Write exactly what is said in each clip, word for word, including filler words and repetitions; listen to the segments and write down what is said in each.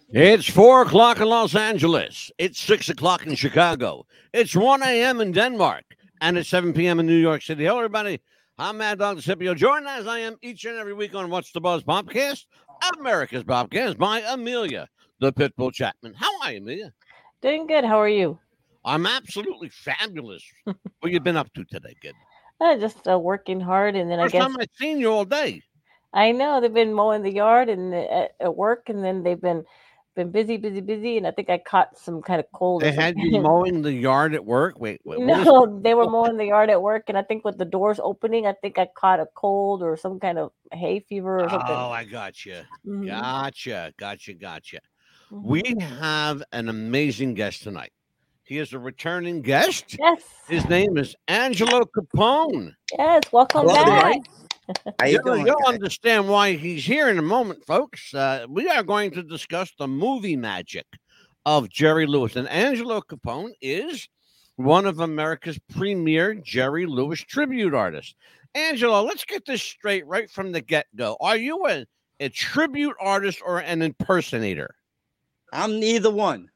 It's four o'clock in Los Angeles. It's six o'clock in Chicago. It's one a.m. in Denmark. And it's seven p.m. in New York City. Hello, everybody. I'm Mad Dog Scipio, joined as I am each and every week on What's the Buzz Podcast, America's Podcast by Amelia, the Pitbull Chapman. How are you, Amelia? Doing good. How are you? I'm absolutely fabulous. What you been up to today, kid? Uh, just uh, working hard, and then I First guess time I've seen you all day. I know they've been mowing the yard and uh, at, at work, and then they've been been busy, busy, busy, and I think I caught some kind of cold or They had you something. mowing the yard at work. Wait, wait, what was No, they were mowing the yard at work, and I think with the doors opening, I think I caught a cold or some kind of hay fever or something. Oh, I got you. hmm Gotcha, gotcha, gotcha. We hmm have an amazing guest tonight. He is a returning guest. Yes, His name is Angelo Capone. yes. Welcome Hello, back. guys. How you You'll, doing, you'll guys? understand why he's here in a moment, folks. Uh, we are going to discuss the movie magic of Jerry Lewis. And Angelo Capone is one of America's premier Jerry Lewis tribute artists. Angelo, let's get this straight right from the get go. Are you a, a tribute artist or an impersonator? I'm neither one.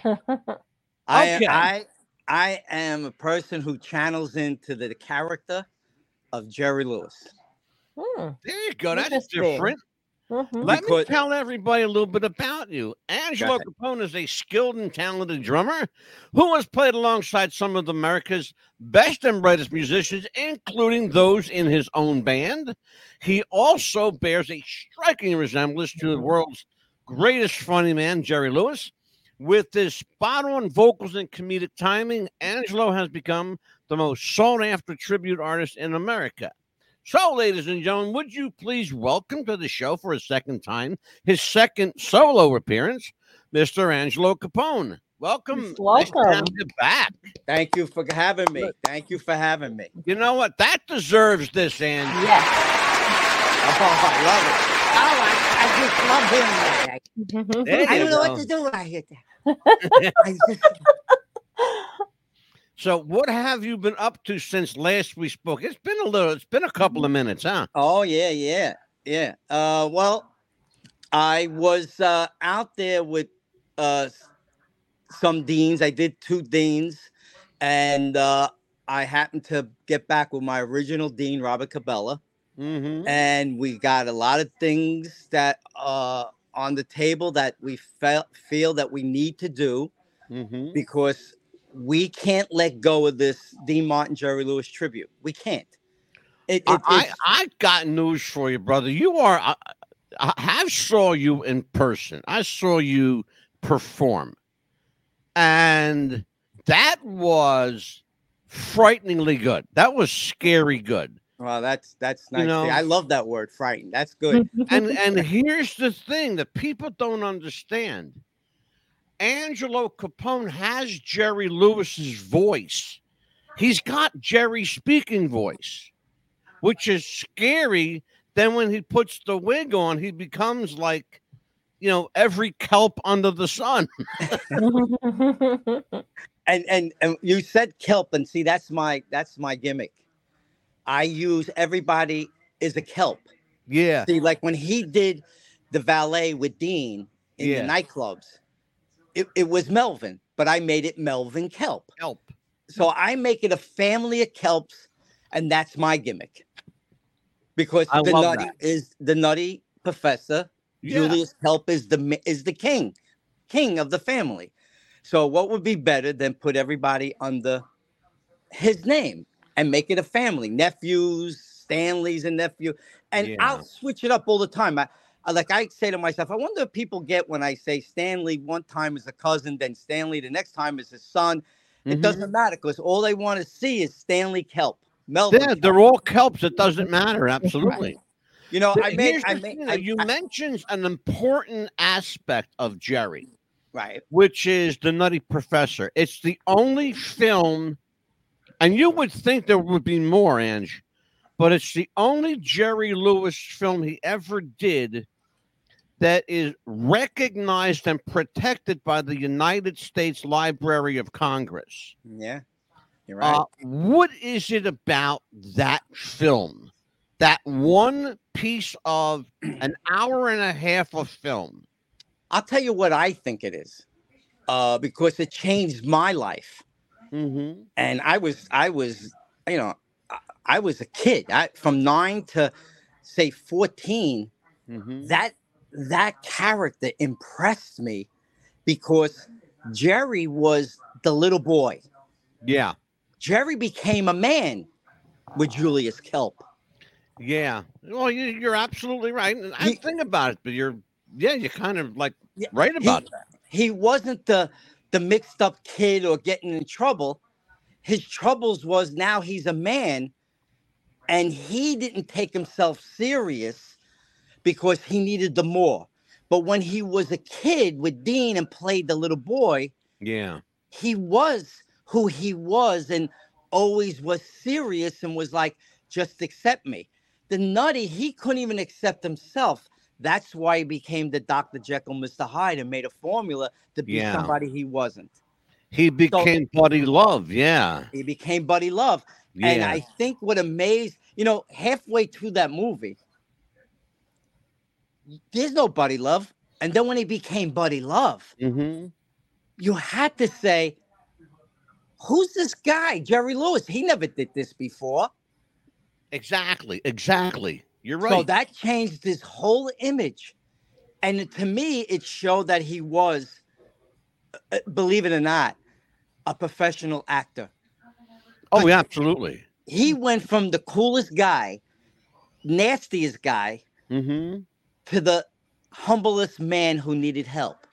I Okay. I I am a person who channels into the character of Jerry Lewis. Hmm. There you go. That's Interesting. different. hmm Let me Because- tell everybody a little bit about you. Angelo ahead. Capone is a skilled and talented drummer who has played alongside some of America's best and brightest musicians, including those in his own band. He also bears a striking resemblance to the world's greatest funny man, Jerry Lewis. With his spot-on vocals and comedic timing, Angelo has become the most sought-after tribute artist in America. So, ladies and gentlemen, would you please welcome to the show for a second time his second solo appearance, Mister Angelo Capone. Welcome. Nice to have Welcome. you back. Thank you for having me. Thank you for having me. You know what? That deserves this, Angie. Yes. Oh, I love it. Oh, I, I just love him. I, There I you don't know go. what to do right here. I just, So, what have you been up to since last we spoke? It's been a little. It's been a couple of minutes, huh? Oh yeah, yeah, yeah. Uh, well, I was uh, out there with uh, some deans. I did two deans, and uh, I happened to get back with my original dean, Robert Cabela. Mm-hmm. And we got a lot of things that uh on the table that we felt feel that we need to do Mm-hmm. because we can't let go of this Dean Martin Jerry Lewis tribute. We can't. It, it, I, it's- I got news for you, brother. You are. I, I have saw you in person. I saw you perform, and that was frighteningly good. That was scary good. well, that's that's nice. know- I love that word, frightened. That's good. And and here's the thing that people don't understand. Angelo Capone has Jerry Lewis's voice. He's got Jerry's speaking voice, which is scary. Then when he puts the wig on, he becomes like, you know, every kelp under the sun. And and and you said kelp, and see that's my that's my gimmick. I use everybody is a kelp. Yeah. See, like when he did the valet with Dean in Yeah. the nightclubs, it, it was Melvin, but I made it Melvin Kelp. Kelp. So I make it a family of Kelps, and that's my gimmick. Because I the love nutty that. is the nutty professor. Yeah. Julius Kelp is the ma- is the king, king of the family. So what would be better than put everybody under his name and make it a family? Nephews, Stanley's a nephew, and Yeah. I'll switch it up all the time. I, I like I say to myself, I wonder if people get when I say Stanley one time is a cousin, then Stanley the next time is his son. It Mhm. doesn't matter because all they want to see is Stanley Kelp. Melvin. Yeah, Kelp. they're all kelps. It doesn't matter. Absolutely. You know, I Here's made, the I thing, made, though. I, you I- mentioned an important aspect of Jerry, right. which is the Nutty Professor. It's the only film, and you would think there would be more, Ange, but it's the only Jerry Lewis film he ever did that is recognized and protected by the United States Library of Congress. Yeah, you're right. Uh, what is it about that film? That one piece of an hour and a half of film I'll tell you what I think it is, uh, because it changed my life. Mm-hmm. And I was, I was, you know, I, I was a kid. I, from nine to say fourteen. Mm-hmm. That that character impressed me because Jerry was the little boy. Yeah. Jerry became a man with Julius Kelp. Yeah. Well, you, you're absolutely right. And I He- think about it, but you're, yeah, you're kind of like Yeah, right about he, it. he wasn't the the mixed up kid or getting in trouble. His troubles was now he's a man, and he didn't take himself serious because he needed the more. But when he was a kid with Dean and played the little boy, Yeah. he was who he was and always was serious and was like, just accept me. The nutty, he couldn't even accept himself. That's why he became the Doctor Jekyll, Mister Hyde, and made a formula to be Yeah. somebody he wasn't. He became Buddy Love. Yeah. He became Buddy Love. Yeah. And I think what amazed, you know, halfway through that movie, there's no Buddy Love. And then when he became Buddy Love, Mm-hmm. you had to say, who's this guy, Jerry Lewis? He never did this before. Exactly. Exactly. You're right. So that changed his whole image. And to me, it showed that he was, uh, believe it or not, a professional actor. oh, yeah, absolutely. He went from the coolest guy, nastiest guy, Mm-hmm. to the humblest man who needed help.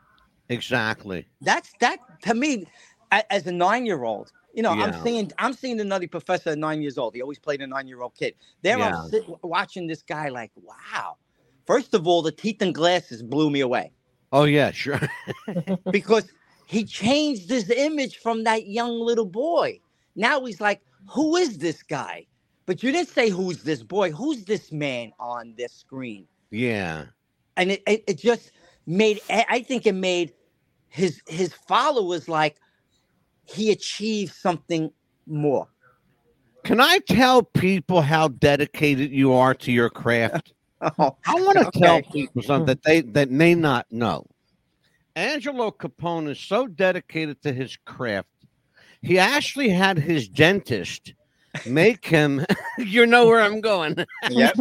Exactly. That's that to me, a- as a nine-year-old. You know, Yeah. I'm seeing I'm seeing the Nutty Professor at nine years old. He always played a nine-year-old kid. There Yeah. I'm sit, watching this guy like, wow. First of all, the teeth and glasses blew me away Oh, yeah, sure. because he changed his image from that young little boy. Now he's like, who is this guy? But you didn't say who's this boy. Who's this man on this screen? Yeah. And it, it, it just made, I think it made his his followers like he achieved something more. Can I tell people how dedicated you are to your craft? Oh, I want to okay. tell people something that they that may not know. Angelo Capone is so dedicated to his craft. He actually had his dentist make him. You know where I'm going. Yep.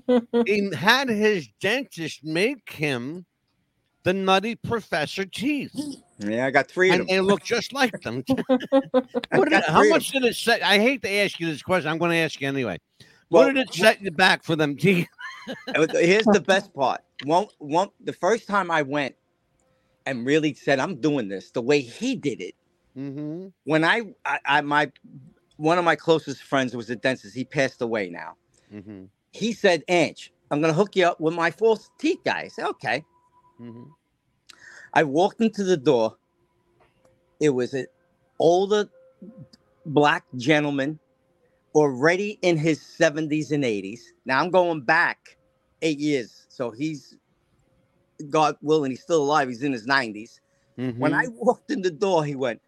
He had his dentist make him the Nutty Professor teeth, Yeah, I got three of and them. they look just like them. I What did, got how three of much did it set? I hate to ask you this question. I'm going to ask you anyway. Well, what did it set you back for them teeth? them. Here's the best part. One, one, the first time I went and really said, I'm doing this the way he did it. Mm-hmm. When I, I, I my, one of my closest friends was a dentist. He passed away now. Mm-hmm. He said, Ange, I'm going to hook you up with my false teeth guy. I said, okay. Mm-hmm. I walked into the door. It was an older black gentleman, already in his seventies and eighties. Now I'm going back eight years. So he's, God willing, he's still alive. He's in his nineties. Mm-hmm. When I walked in the door, he went,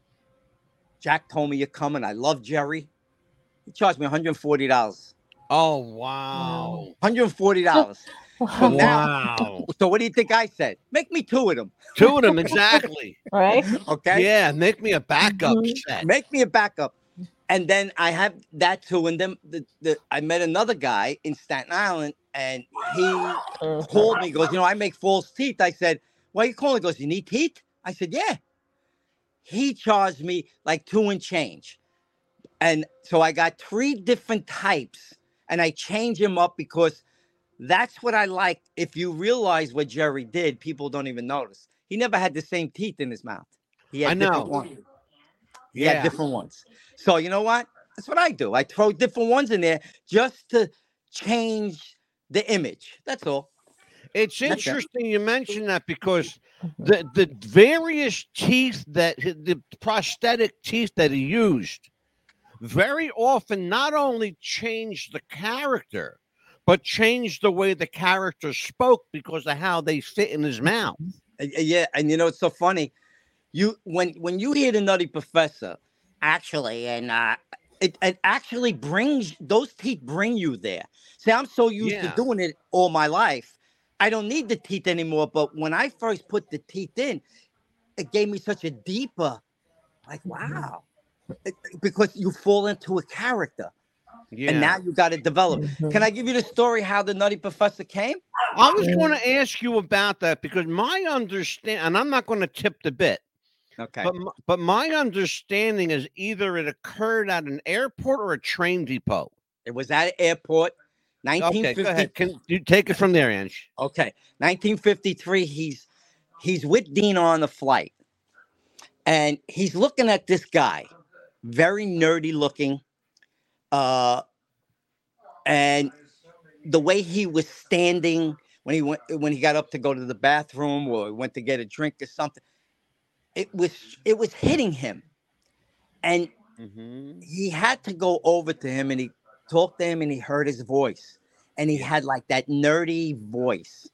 Jack told me you're coming. I love Jerry. He charged me one hundred forty dollars. Oh wow! one hundred forty dollars. Wow. Wow! So what do you think I said? Make me two of them. Two of them exactly. Right? Okay. Yeah, make me a backup Mhm. set. Make me a backup. And then I have that too. And then the, the I met another guy in Staten Island, and he Mhm. called me, goes, you know, I make false teeth. I said, why are you calling? He goes, you need teeth? I said, yeah. He charged me like two and change. And so I got three different types, and I change them up because that's what I like. If you realize what Jerry did, people don't even notice. He never had the same teeth in his mouth. He had I know. different ones. He Yeah. had different ones. So you know what? That's what I do. I throw different ones in there just to change the image. That's all. It's That's it. interesting you mentioned that because the the various teeth that the prosthetic teeth that he used very often not only changed the character, but changed the way the character spoke because of how they fit in his mouth. Uh, Yeah, and you know it's so funny. You when when you hear the Nutty Professor, actually, and uh, it it actually brings those teeth bring you there. See, I'm so used Yeah. to doing it all my life. I don't need the teeth anymore. But when I first put the teeth in, it gave me such a deeper, like, wow, It- because you fall into a character, Yeah. and now you got to develop. Can I give you the story how the Nutty Professor came? I was going to ask you about that because my understand, and I'm not going to tip the bit, Okay. but m- but my understanding is either it occurred at an airport or a train depot. It was at an airport, Okay, go 1950. ahead. Can you take it from there, Ange? Okay, nineteen fifty-three. He's he's with Dean on the flight, and he's looking at this guy, very nerdy looking, uh, and the way he was standing when he went when he got up to go to the bathroom or went to get a drink or something, it was it was hitting him, and Mm-hmm. he had to go over to him and he talked to him and he heard his voice, and he had like that nerdy voice.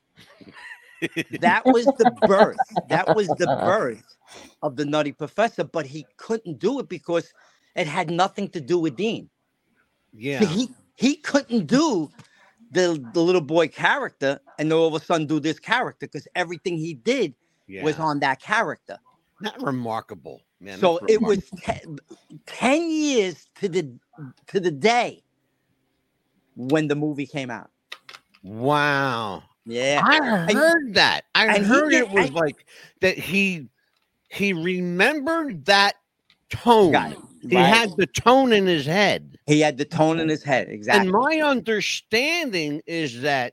That was the birth. That was the birth of the Nutty Professor, but he couldn't do it because it had nothing to do with Dean. Yeah. So he he couldn't do the the little boy character and then all of a sudden do this character because everything he did yeah. was on that character. Not remarkable, man. So That's it was remarkable. te- ten years to the to the day when the movie came out. Wow. Yeah. I heard that. I and he heard did- it was I- like that he he remembered that tone. Got it. He Right. had the tone in his head. He had the tone in his head. Exactly. And my understanding is that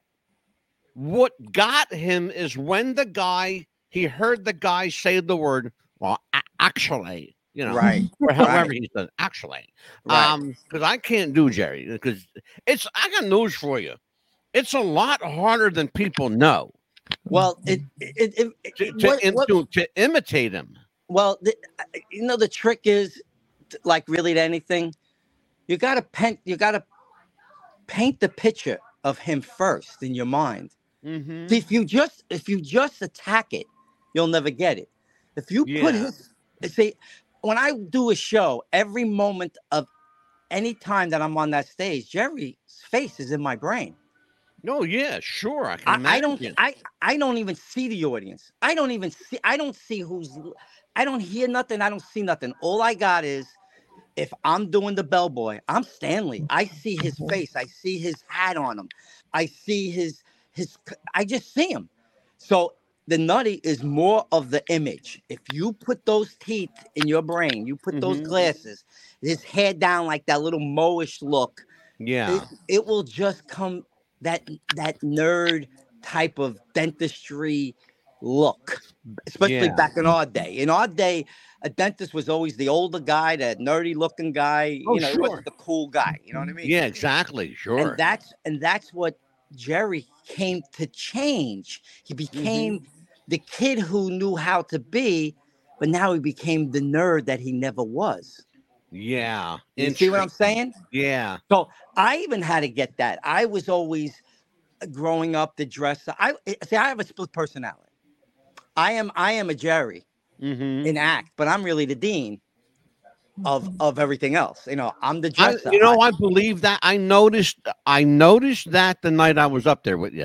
what got him is when the guy he heard the guy say the word, well, a- actually, you know, Right. or however Right. he said, actually. Right. Um, because I can't do Jerry, because it's I got news for you. It's a lot harder than people know Well, it it, it, it to, to, what- im- what- to, to imitate him. well, the, you know, the trick is t- like really to anything, you gotta paint you gotta paint the picture of him first in your mind. Mm-hmm. See, if you just if you just attack it, you'll never get it. If you put Yeah. his see, when I do a show, every moment of any time that I'm on that stage, Jerry's face is in my brain. No, yeah, sure. I can I, I don't imagine. I I don't even see the audience. I don't even see I don't see who's I don't hear nothing. I don't see nothing. All I got is if I'm doing the bellboy, I'm Stanley. I see his face. I see his hat on him. I see his his I just see him. So the Nutty is more of the image. If you put those teeth in your brain, you put those Mhm. glasses, his hair down like that little moish look, Yeah. it, it will just come that that nerd type of dentistry look, especially Yeah. back in our day. In our day, a dentist was always the older guy, that nerdy looking guy. Oh, you know, he sure. wasn't the cool guy. You know what I mean? Yeah, exactly. Sure. And that's and that's what Jerry came to change. He became Mm-hmm. the kid who knew how to be, but now he became the nerd that he never was. yeah. You see what I'm Interesting. saying? Yeah. So I even had to get that. I was always growing up the dresser. I see. I have a split personality. I am. I am a Jerry Mm-hmm. in act, but I'm really the Dean of of everything else. You know, I'm the I, dresser. you know, I believe that. I noticed. I noticed that the night I was up there with you.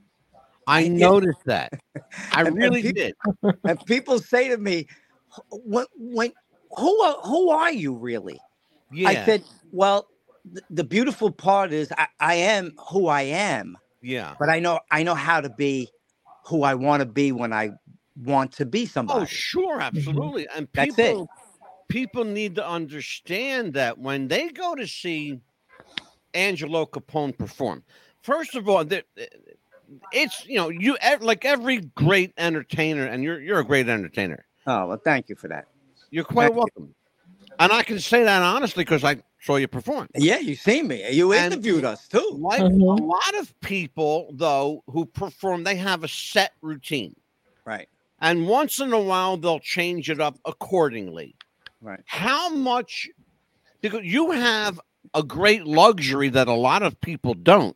I Yeah. noticed that. I And- and really peop- did. and people say to me, "When, when, who are who are you really?" Yeah. I said, "Well, th- the beautiful part is I, I am who I am, yeah. but I know I know how to be who I want to be when I want to be somebody." Oh, sure, absolutely. And That's it. people, people need to understand that when they go to see Angelo Capone perform, first of all, the- it's you know you ev- like every great entertainer, and you're you're a great entertainer. Oh well, thank you for that. You're quite Thank you. welcome. And I can say that honestly because I saw you perform. Yeah, you seen me. You And- interviewed us too. Like Mhm. a lot of people, though, who perform, they have a set routine. Right, And once in a while, they'll change it up accordingly. right. How much, because you have a great luxury that a lot of people don't.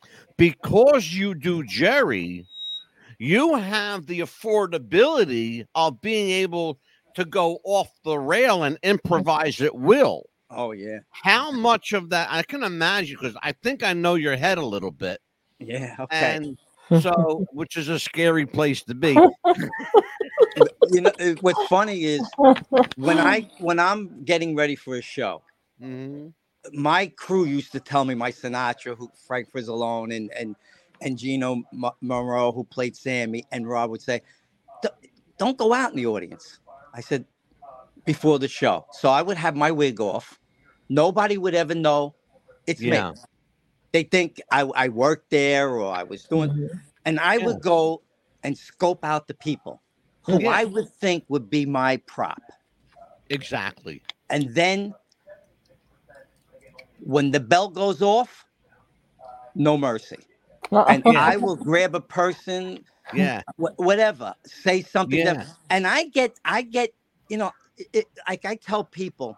Because you do Jerry, you have the affordability of being able to go off the rail and improvise at will. Oh yeah, How much of that I can imagine, because I think I know your head a little bit. yeah. Okay. And So, which is a scary place to be. You know, it- what's funny is when I when I'm getting ready for a show, Mhm. my crew used to tell me, my Sinatra, who Frank Frizzalone and and and Gino M- Monroe, who played Sammy, and Rob would say, "D- "Don't go out in the audience." I said, before the show, so I would have my wig off. Nobody would ever know it's Yeah. me. They think I, I worked there or I was doing, Mhm. and I Yeah. would go and scope out the people who Yeah. I would think would be my prop. Exactly. And then when the bell goes off, no mercy. And Yeah. I will grab a person, Yeah. wh- whatever, say something. Yeah. That, and I get, I get, you know, it, it, like I tell people,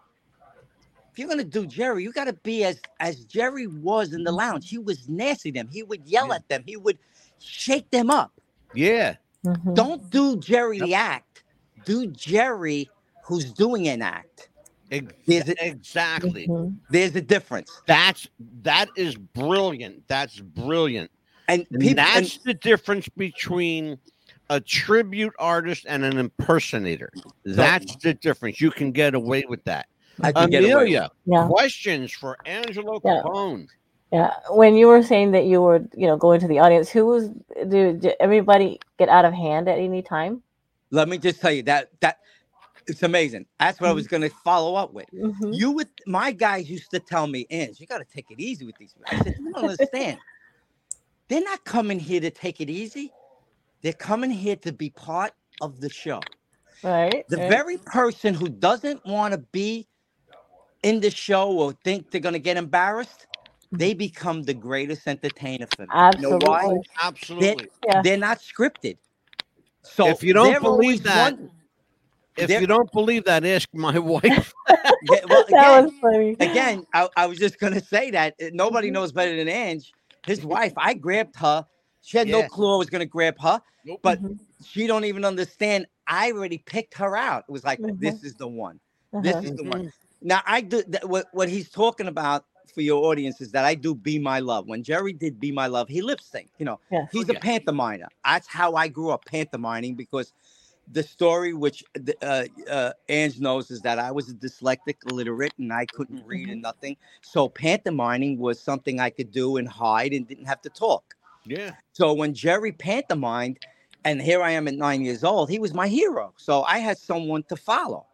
if you're gonna do Jerry, you got to be as as Jerry was in the lounge. He was nasty to them. He would yell Yeah. at them. He would shake them up. Yeah. Mhm. Don't do Jerry Yep. the act. Do Jerry who's doing an act. Ex- There's a, exactly. Mhm. there's a difference. That's that is brilliant. That's brilliant. And And people, that's and the difference between a tribute artist and an impersonator. That's the difference. You can get away with that. I can get away with it. Amelia, Yeah. questions for Angelo Yeah. Capone. Yeah. When you were saying that you were, you know, going to the audience, who was, did, did everybody get out of hand at any time? Let me just tell you that that it's amazing. That's what I was going to follow up with. Mhm. You would, my guys used to tell me, Ange, you got to take it easy with these. I said, you don't understand. They're not coming here to take it easy. They're coming here to be part of the show. Right. The right. very person who doesn't want to be in the show or think they're going to get embarrassed, they become the greatest entertainer for me. You know why? Absolutely. They're, Absolutely. Yeah. they're not scripted. So If you don't they're believe always that- one- If There- you don't believe that, ask my wife. Yeah, well, that again, was funny. again, I, I was just gonna say that uh, nobody Mhm. knows better than Ange. His wife, I grabbed her. She had no Yeah. clue I was gonna grab her, Nope. but Mhm. she don't even understand. I already picked her out. It was like, Mhm. this is the one. This Uh-huh. is the one. Now I do that. What, what he's talking about for your audience is that I do Be My Love. When Jerry did Be My Love, he lip synced. You know, Yes. he's Oh, a yeah. pantomimer. That's how I grew up pantomiming, because the story which the, uh, uh, Ange knows is that I was a dyslexic, illiterate, and I couldn't read and nothing. So pantomiming was something I could do and hide and didn't have to talk. Yeah. So when Jerry pantomimed, and here I am at nine years old, he was my hero. So I had someone to follow.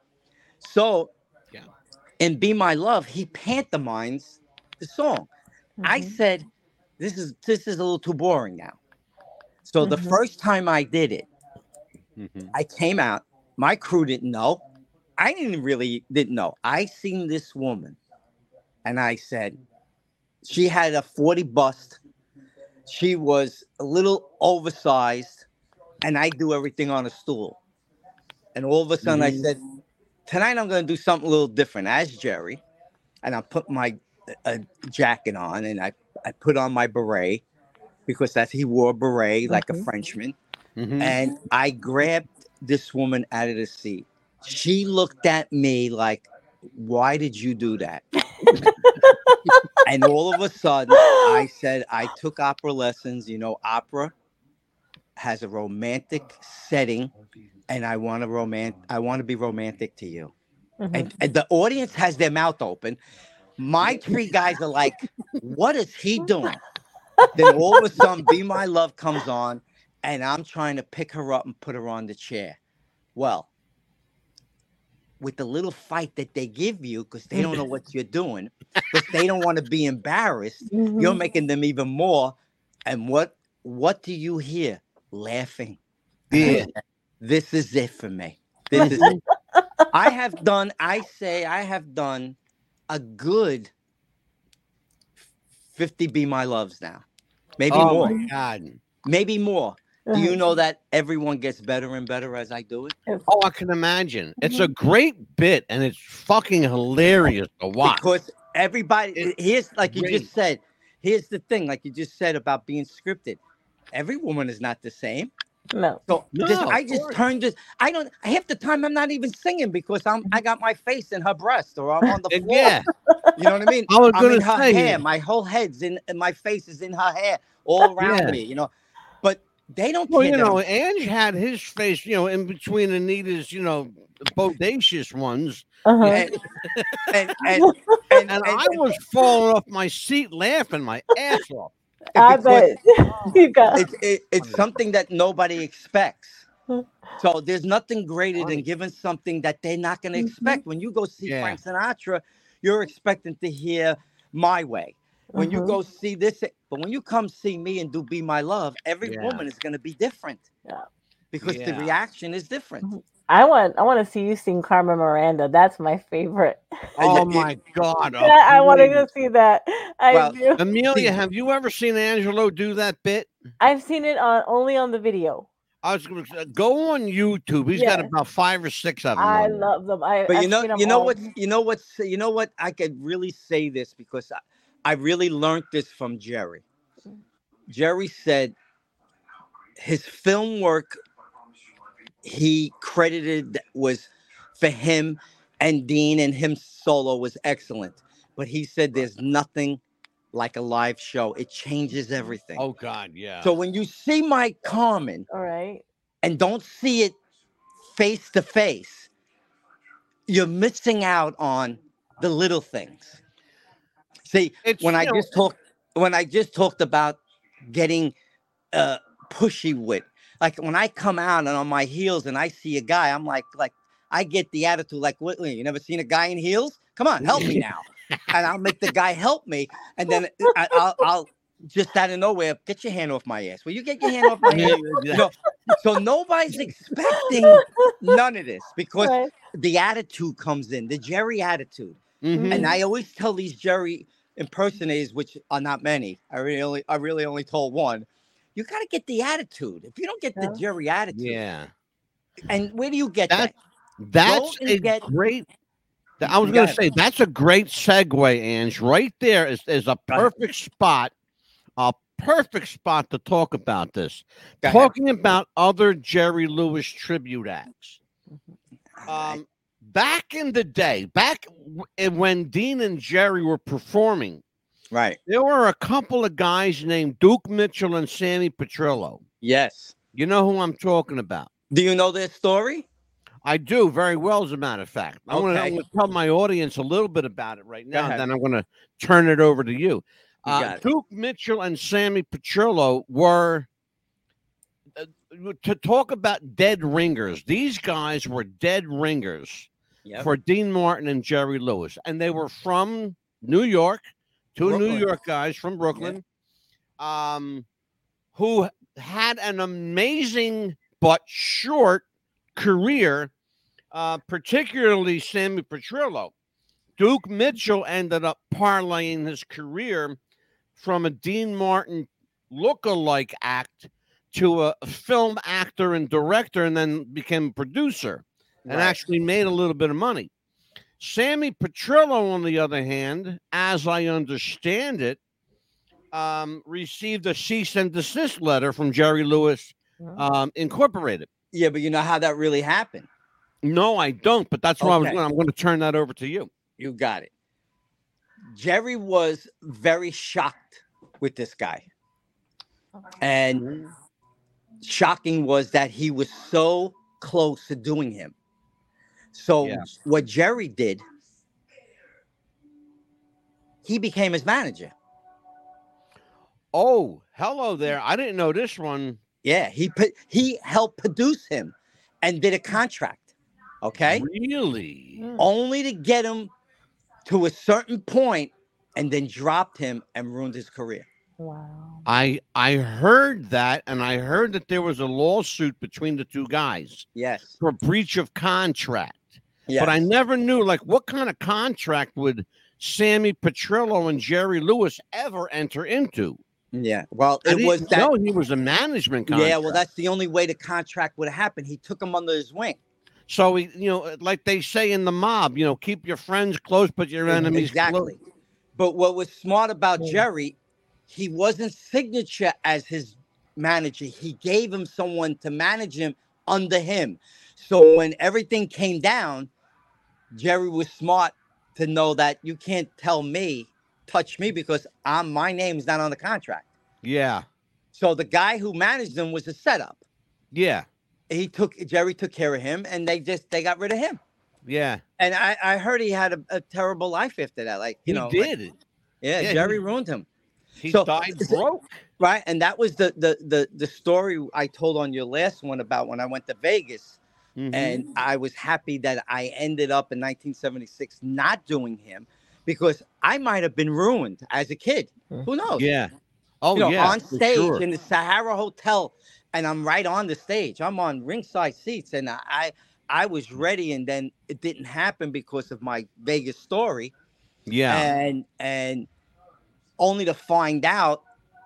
So Yeah. in Be My Love, he pantomimes the song. I Mhm. said, this is this is a little too boring now. So the Mhm. first time I did it, Mhm. I came out. My crew didn't know. I didn't really didn't know. I seen this woman, and I said, she had a forty bust. She was a little oversized, and I do everything on a stool. And all of a sudden, I Mhm. said, tonight I'm going to do something a little different as Jerry, and I put my uh, jacket on, and I I put on my beret, because that's he wore a beret like a Mhm. Frenchman. Mhm. And I grabbed this woman out of the seat. She looked at me like, why did you do that? And all of a sudden, I said, I took opera lessons. You know, opera has a romantic setting, and I want to romant. I want to be romantic to you. Mhm. And, and the audience has their mouth open. My three guys are like, what is he doing? Then all of a sudden, Be My Love comes on, and I'm trying to pick her up and put her on the chair. Well, with the little fight that they give you, because they don't know what you're doing, because they don't want to be embarrassed, you're Mhm. making them even more. And what what do you hear? Laughing. Yeah. This is it for me. This is it. I have done, I say I have done a good fifty Be My Loves now. Maybe Oh more. my God. Maybe more. Do you Uh-huh. know that everyone gets better and better as I do it? Oh, I can imagine. It's a great bit, and it's fucking hilarious to watch. Because everybody, It's here's like you great. just said, here's the thing, like you just said about being scripted. Every woman is not the same. No. So No, just, of I just course. turned this. I don't. Half the time I'm not even singing because I'm. I got my face in her breast or I'm on the And floor. yeah, You know what I mean? I was I'm gonna in her say, hair. My whole head's in. And my face is in her hair all around Yeah. me. You know. But They don't Well, tear you them. know, Ange had his face, you know, in between Anita's, you know, bodacious ones. Uh-huh. and, and, and, and, And and- I was falling off my seat laughing my ass off. I because bet you got. it's it, it's something that nobody expects. Hmm. So there's nothing greater Funny. than giving something that they're not going to Mhm. expect. When you go see Yeah. Frank Sinatra, you're expecting to hear My Way. When you Mhm. go see this, but when you come see me and do Be My Love, every Yeah. woman is going to be different. Yeah. Because the Yeah. reaction is different. Mhm. I want I want to see you sing Carmen Miranda. That's my favorite. Oh it- my God! oh, Yeah, I want to please. go see that. I Well, do. Amelia, See- have you ever seen Angelo do that bit? I've seen it on only on the video. I was going to go on YouTube. He's got Yeah. about five or six of them. I on there. love them. I But I've you know, seen them you know all. what, you know what, you know what, I could really say this because I, I really learned this from Jerry. Jerry said his film work he credited was for him and Dean and him solo was excellent. But he said there's nothing like a live show. It changes everything. Oh God, yeah. So when you see my Carmen All right. and don't see it face to face, you're missing out on the little things. See, It's, when I you know- just talked when I just talked about getting uh pushy with, like when I come out and on my heels and I see a guy, I'm like, like I get the attitude like, what, you never seen a guy in heels? Come on, help me now. And I'll make the guy help me, and then I, I'll, I'll just out of nowhere get your hand off my ass. Will you get your hand off my ass? You know, so nobody's expecting none of this because Right. the attitude comes in, the Jerry attitude. Mhm. And I always tell these Jerry impersonators, which are not many. I really only I really only told one. You got to get the attitude. If you don't get Yeah. the Jerry attitude, yeah. and where do you get That- that? That's and a get- great. I was You going got to say that's a great segue, Ange. Right there is, is a Go ahead. perfect spot, a perfect spot to talk about this. Go ahead. Talking about other Jerry Lewis tribute acts. Um, back in the day, back w- when Dean and Jerry were performing, Right. there were a couple of guys named Duke Mitchell and Sammy Petrillo. Yes. You know who I'm talking about. Do you know their story? I do very well, as a matter of fact. I want Okay. to tell my audience a little bit about it right now, ahead. and then I'm going to turn it over to you. You Uh, got it. Duke Mitchell and Sammy Petrillo were, uh, to talk about dead ringers, these guys were dead ringers Yep. for Dean Martin and Jerry Lewis, and they were from New York, two New Brooklyn. York guys from Brooklyn, um, who had an amazing but short career, uh, particularly Sammy Petrillo. Duke Mitchell ended up parlaying his career from a Dean Martin look-alike act to a film actor and director, and then became a producer and Right. actually made a little bit of money. Sammy Petrillo, on the other hand, as I understand it, um, received a cease and desist letter from Jerry Lewis um, Incorporated. Yeah, but you know how that really happened. No, I don't, but that's what I was Okay. going. I'm going to turn that over to you. You got it. Jerry was very shocked with this guy. And shocking was that he was so close to doing him. So Yeah. what Jerry did, he became his manager. Oh, hello there. I didn't know this one. Yeah, he put he helped produce him and did a contract. Okay? Really? Mm. Only to get him to a certain point and then dropped him and ruined his career. Wow. I I heard that, and I heard that there was a lawsuit between the two guys Yes. for breach of contract. Yes. But I never knew, like, what kind of contract would Sammy Petrillo and Jerry Lewis ever enter into? Yeah. Well, I it was didn't that. know he was a management contract. Yeah, well, that's the only way the contract would have happened. He took him under his wing. So, he, you know, like they say in the mob, you know, keep your friends close, but your enemies Exactly. close. But what was smart about Yeah. Jerry, he wasn't signature as his manager. He gave him someone to manage him under him. So when everything came down, Jerry was smart to know that you can't tell me, touch me, because I'm my name's not on the contract. Yeah. So the guy who managed them was a setup. Yeah. He took Jerry took care of him, and they just they got rid of him. Yeah. And I, I heard he had a, a terrible life after that. Like you He know, did. like, yeah, Yeah, Jerry he- ruined him. He So- died broke. Right, and that was the the the the story I told on your last one about when I went to Vegas, Mhm. and I was happy that I ended up in nineteen seventy-six not doing him, because I might have been ruined as a kid. Who knows? Yeah. Oh, you know, yeah. on for stage sure. in the Sahara Hotel, and I'm right on the stage. I'm on ringside seats, and I I was ready, and then it didn't happen because of my Vegas story, Yeah. and and only to find out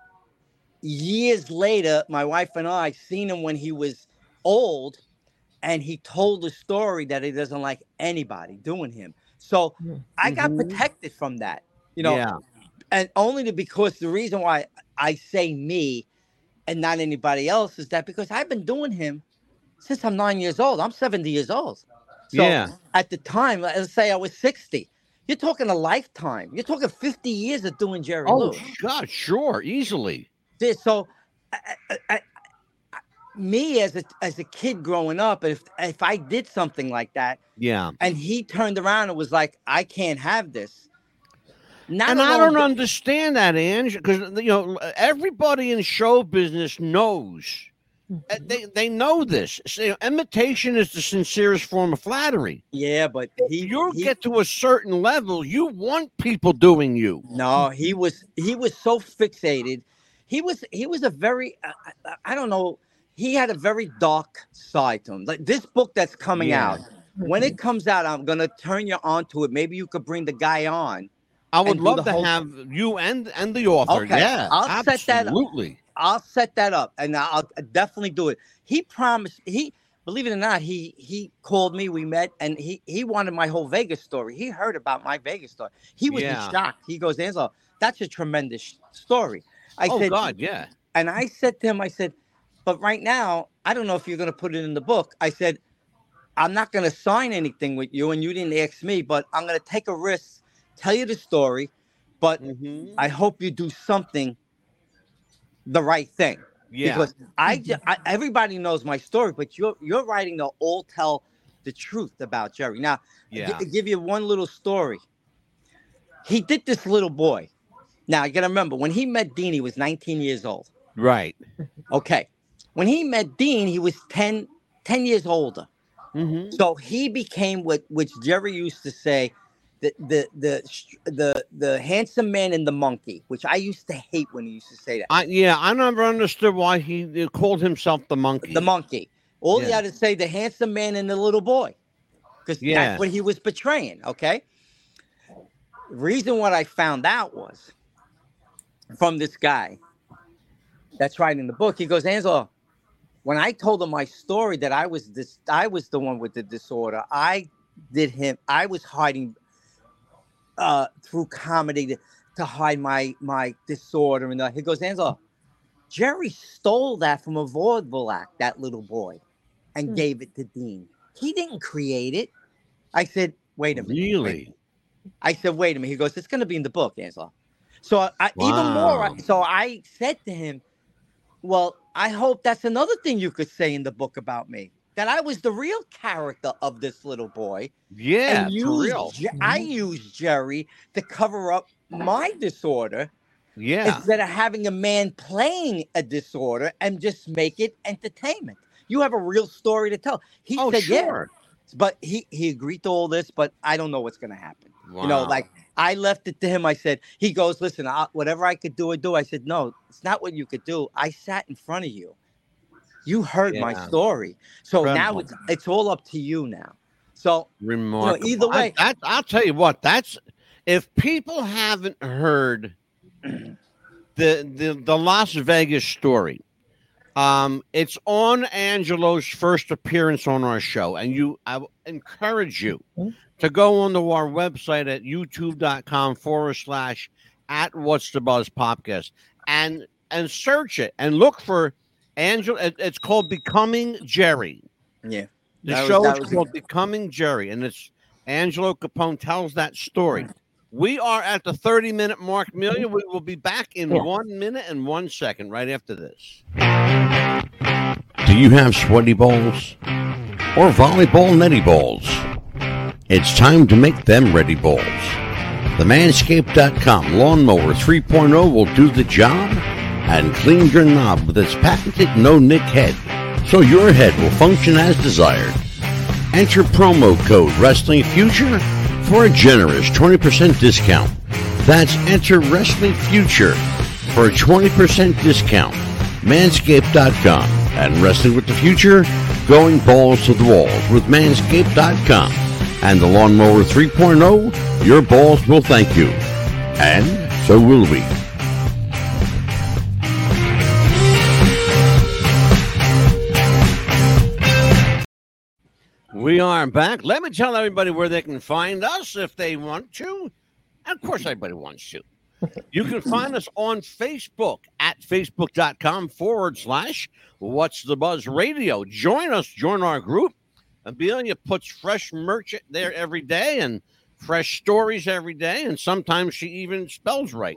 years later, my wife and I seen him when he was old, and he told the story that he doesn't like anybody doing him. So I got Mhm. protected from that, you know, Yeah. and only to, because the reason why I say me and not anybody else is that because I've been doing him since I'm nine years old. I'm seventy years old. So Yeah. at the time, let's say I was sixty. You're talking a lifetime. You're talking fifty years of doing Jerry Oh, Lou. God, sure. Easily. This- So, I, I, I, I- me as a as a kid growing up, if if I did something like that, Yeah. and he turned around and was like, "I can't have this," not And I alone don't th- understand that, Ange, because you know everybody in show business knows. Uh, They they know this. So, you know, imitation is the sincerest form of flattery. Yeah, but he, If you he get to a certain level, you want people doing you. no, he was he was so fixated. He was he was a very I, I, I don't know. He had a very dark side to him. Like this book that's coming Yeah. out. When it comes out, I'm gonna turn you on to it. Maybe you could bring the guy on. I would And do love the to whole- have you and and the author. Okay, Yeah, I'll set that up. absolutely. I'll set that up, and I'll definitely do it. He promised. He, believe it or not, he he called me. We met, and he he wanted my whole Vegas story. He heard about my Vegas story. He was Yeah. in shock. He goes, "Angelo, that's a tremendous story." I Oh said, God, yeah. and I said to him, I said, "But right now, I don't know if you're going to put it in the book." I said, "I'm not going to sign anything with you, and you didn't ask me, but I'm going to take a risk, tell you the story, but Mhm. I hope you do something." The right thing, Yeah. because I, ju- I everybody knows my story, but you're you're writing to all tell the truth about Jerry. Now, Yeah. to give you one little story, he did this little boy. Now you gotta remember when he met Dean, he was nineteen years old. Right. Okay, when he met Dean, he was ten, ten years older. Mm-hmm. So he became what which Jerry used to say, the the the the the handsome man and the monkey, which I used to hate when he used to say that. I yeah, I never understood why he uh, called himself the monkey. The monkey. All he Yeah. had to say, the handsome man and the little boy, because Yeah. that's what he was betraying. Okay. The reason what I found out was from this guy that's writing the book. He goes, Angelo, when I told him my story that I was this, I was the one with the disorder. I did him. I was hiding uh, through comedy to, to hide my my disorder. And uh, he goes, Angelo, Jerry stole that from a vaudeville act, that little boy, and Hmm. gave it to Dean. He didn't create it. I said, wait a minute. wait. Really? I said, wait a minute. He goes, it's going to be in the book, Angelo. So I, I even more. Wow. I- So I said to him, well, I hope that's another thing you could say in the book about me, that I was the real character of this little boy. Yeah, and for used real. Je- I used Jerry to cover up my disorder Yeah. instead of having a man playing a disorder and just make it entertainment. You have a real story to tell. He Oh, said, yeah. sure. But he, he agreed to all this, but I don't know what's going to happen. You know, Wow. like I left it to him. I said, he goes, listen, I, whatever I could do, I do. I said, no, it's not what you could do. I sat in front of you. You heard my Yeah. story. So now Incredible. it's it's all up to you now. So Remarkable. either I- way- that, I'll tell you what. That's if people haven't heard the the the Las Vegas story. Um, it's on Angelo's first appearance on our show, and you, I w- encourage you to go onto our website at youtube.com forward slash at What's the Buzz podcast and and search it and look for Angelo. It, it's called Becoming Jerry. yeah. The That was- show that is was- called Becoming Jerry, and it's Angelo Capone tells that story. We are at the thirty minute mark, Amelia. We will be back in Yeah. one minute and one second right after this. Do you have sweaty balls or volleyball netty balls? It's time to make them ready balls. The manscaped dot com Lawnmower three point oh will do the job and clean your knob with its patented no-nick head, so your head will function as desired. Enter promo code Wrestling Future for a generous twenty percent discount. That's enter Wrestling Future for a twenty percent discount. manscaped dot com and Wrestling with the Future, going balls to the walls with manscaped dot com and the Lawnmower three point oh. Your balls will thank you, and so will we. We are back. Let me tell everybody where they can find us if they want to. And of course, everybody wants to. You can find us on Facebook at facebook.com forward slash What's the Buzz Radio. Join us. Join our group. Amelia puts fresh merch there every day and fresh stories every day. And sometimes she even spells right.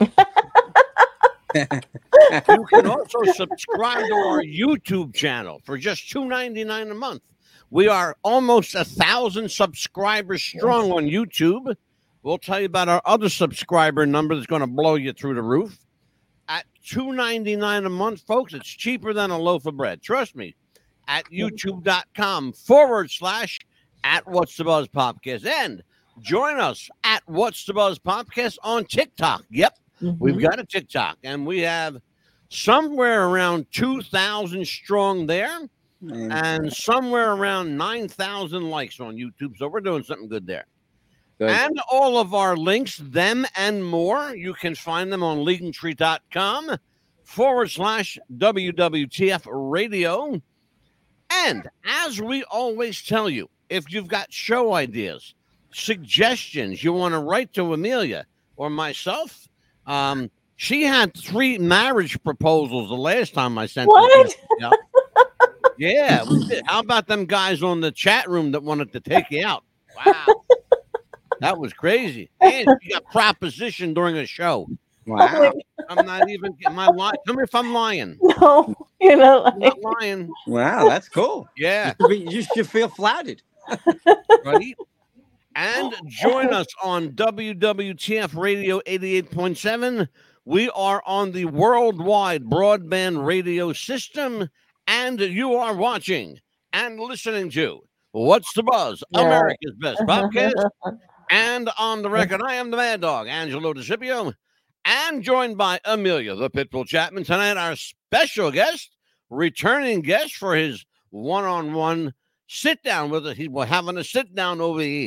You can also subscribe to our YouTube channel for just two ninety-nine a month. We are almost a thousand subscribers strong on YouTube. We'll tell you about our other subscriber number that's going to blow you through the roof. At two ninety-nine a month, folks, it's cheaper than a loaf of bread. Trust me. At youtube.com forward slash at What's the Buzz Podcast. And join us at What's the Buzz Podcast on TikTok. Yep, Mm-hmm. we've got a TikTok. And we have somewhere around two thousand strong there. And somewhere around nine thousand likes on YouTube. So we're doing something good there. Good. And all of our links, them and more, you can find them on linktree.com forward slash WWTF radio. And as we always tell you, if you've got show ideas, suggestions, you want to write to Amelia or myself, um, she had three marriage proposals the last time I sent What? them. Yeah. Yeah, we did. How about them guys on the chat room that wanted to take you out? Wow. That was crazy. And you got propositioned during a show. Wow. I'm not even getting my lie. Tell me if I'm lying. No, you know, I'm like, not lying. Wow, that's cool. Yeah, You should be- you should feel flattered. right? And join us on W W T F Radio eighty-eight point seven. We are on the worldwide broadband radio system, and you are watching and listening to What's the Buzz, Yeah. America's Best Podcast. And on the record, I am the Mad Dog, Angelo DeCipio, and joined by Amelia, the Pitbull Chapman. Tonight, our special guest, returning guest for his one-on-one sit-down with us. He's we're having a sit-down over here.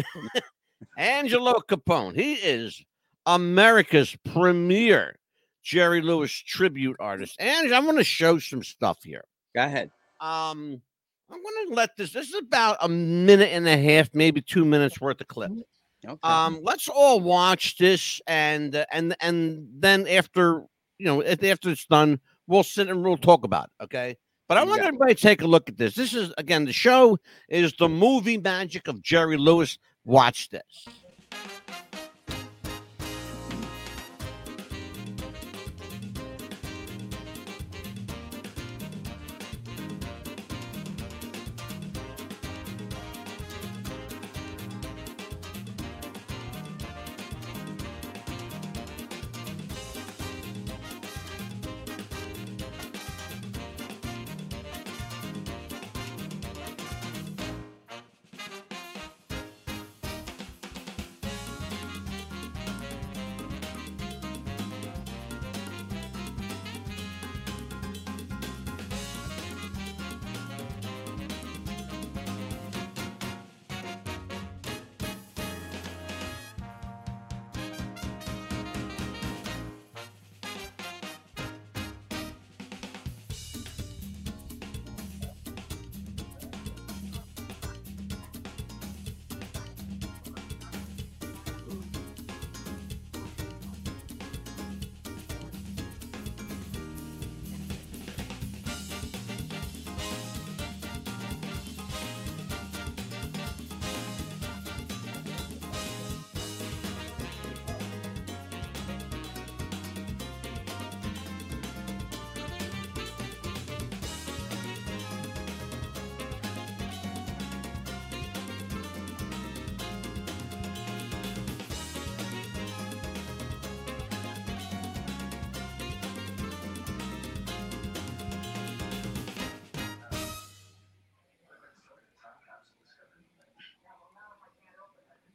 Angelo Capone. He is America's premier Jerry Lewis tribute artist. And I'm going to show some stuff here. Go ahead. Um, I'm going to let this, this is about a minute and a half, maybe two minutes worth of clip. Okay. Um, let's all watch this, and uh, and and then after you know if- after it's done, we'll sit and we'll talk about it. Okay. But I want Yeah. everybody to take a look at this. This is again the show is the movie magic of Jerry Lewis. Watch this.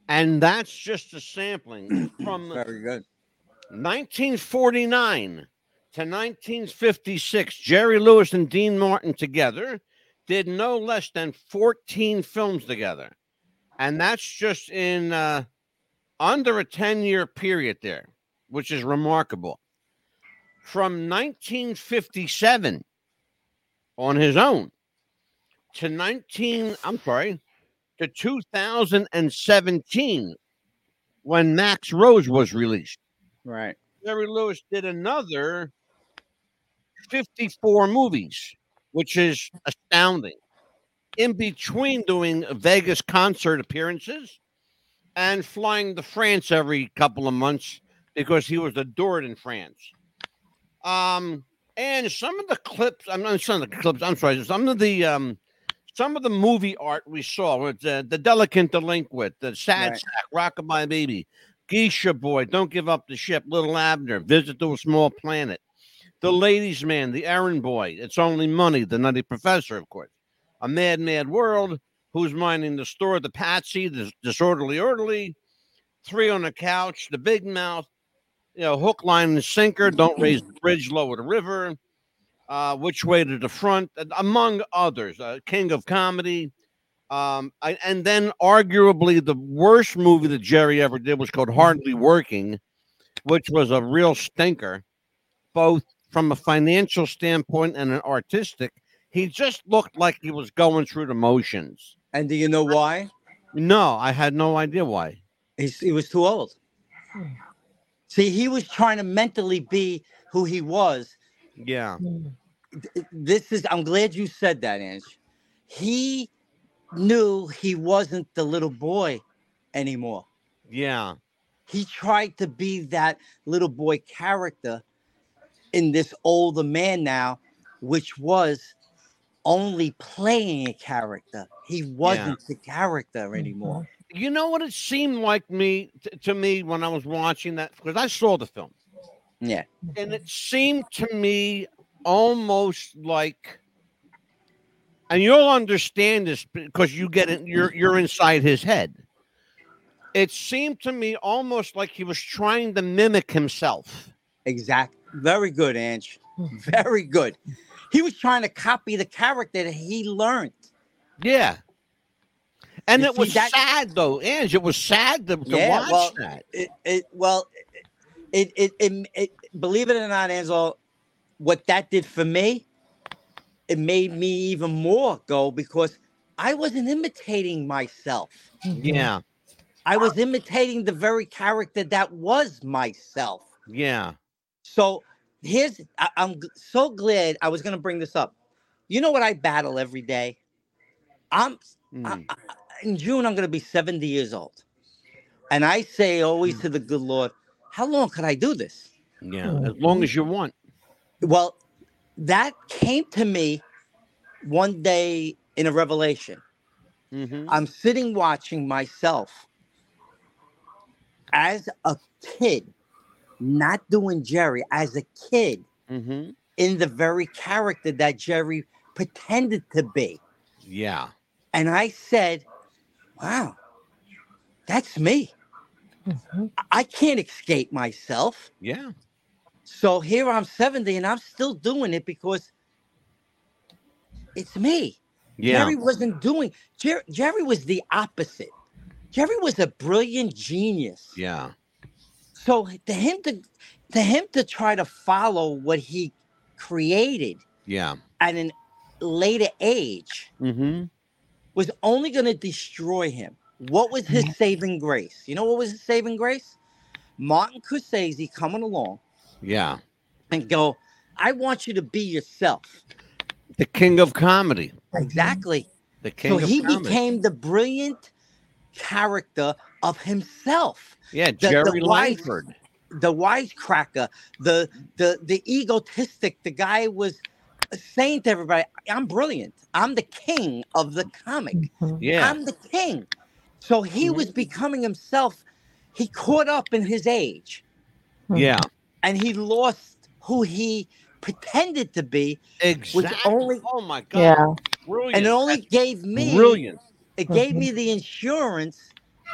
And that's just a sampling from Very good. nineteen forty-nine to nineteen fifty-six. Jerry Lewis and Dean Martin together did no less than fourteen films together. And that's just in uh, under a ten-year period there, which is remarkable. From nineteen fifty-seven on his own to nineteen, I'm sorry, to two thousand seventeen when Max Rose was released. Right. Jerry Lewis did another fifty-four movies, which is astounding. In between doing Vegas concert appearances and flying to France every couple of months because he was adored in France. Um, and some of the clips, I'm not some of the clips, I'm sorry, some of the um, some of the movie art we saw with uh, The Delicate Delinquent, The Sad Right. Sack, Rockabye Baby, Geisha Boy, Don't Give Up the Ship, Little Abner, Visit to a Small Planet, The Ladies' Man, The Errand Boy, It's Only Money, The Nutty Professor, of course, A Mad, Mad World, Who's Minding the Store, The Patsy, The Disorderly Orderly, Three on the Couch, The Big Mouth, you know, Hook, Line, and Sinker, Don't Raise the Bridge, Lower the River, uh, Which Way to the Front, among others, uh, King of Comedy. Um, I, and then arguably the worst movie that Jerry ever did was called Hardly Working, which was a real stinker, both from a financial standpoint and an artistic. He just looked like he was going through the motions. And do you know why? No, I had no idea why. He's, he was too old. See, he was trying to mentally be who he was. Yeah. This is, I'm glad you said that, Ange. He knew he wasn't the little boy anymore. Yeah. He tried to be that little boy character in this older man now, which was only playing a character. He wasn't the character anymore. You know what it seemed like me t- to me when I was watching that, because I saw the film, Yeah. and it seemed to me almost like, and you'll understand this because you get it, you're you're inside his head. It seemed to me almost like he was trying to mimic himself. Exactly. Very good, Ange. Very good. He was trying to copy the character that he learned. Yeah. And You it was see, that- sad though, Ange. It was sad to, to Yeah, watch well, that. It, it well, it it, it it believe it or not, Angelo, what that did for me, it made me even more go because I wasn't imitating myself. Yeah. I was imitating the very character that was myself. Yeah. So here's, I, I'm g- so glad I was going to bring this up. You know what I battle every day? I'm I, Mm. I, in June, I'm going to be seventy years old. And I say always to the good Lord, how long could I do this? Yeah. As long as you want. Well, that came to me one day in a revelation. Mm-hmm. I'm sitting watching myself as a kid, not doing Jerry, as a kid Mm-hmm. in the very character that Jerry pretended to be. Yeah. And I said, wow, that's me. I can't escape myself. Yeah. So here I'm seventy and I'm still doing it because it's me. Yeah. Jerry wasn't doing, Jer- Jerry was the opposite. Jerry was a brilliant genius. Yeah. So to him to, to him to try to follow what he created Yeah. at an later age Mm-hmm. was only going to destroy him. What was his saving grace? You know what was his saving grace? Martin Scorsese coming along Yeah. and go, I want you to be yourself. The king of comedy. Exactly. The king So of he comedy. became the brilliant character of himself. yeah, the Jerry wise- Langford. The wisecracker, the the the egotistic, the guy was saying to everybody, I'm brilliant. I'm the king of the comic. Yeah. I'm the king. So he was becoming himself. He caught up in his age Yeah. and he lost who he pretended to be. Exactly. only- oh my God. Yeah. Brilliant. And it only That's gave me brilliant. it gave me the insurance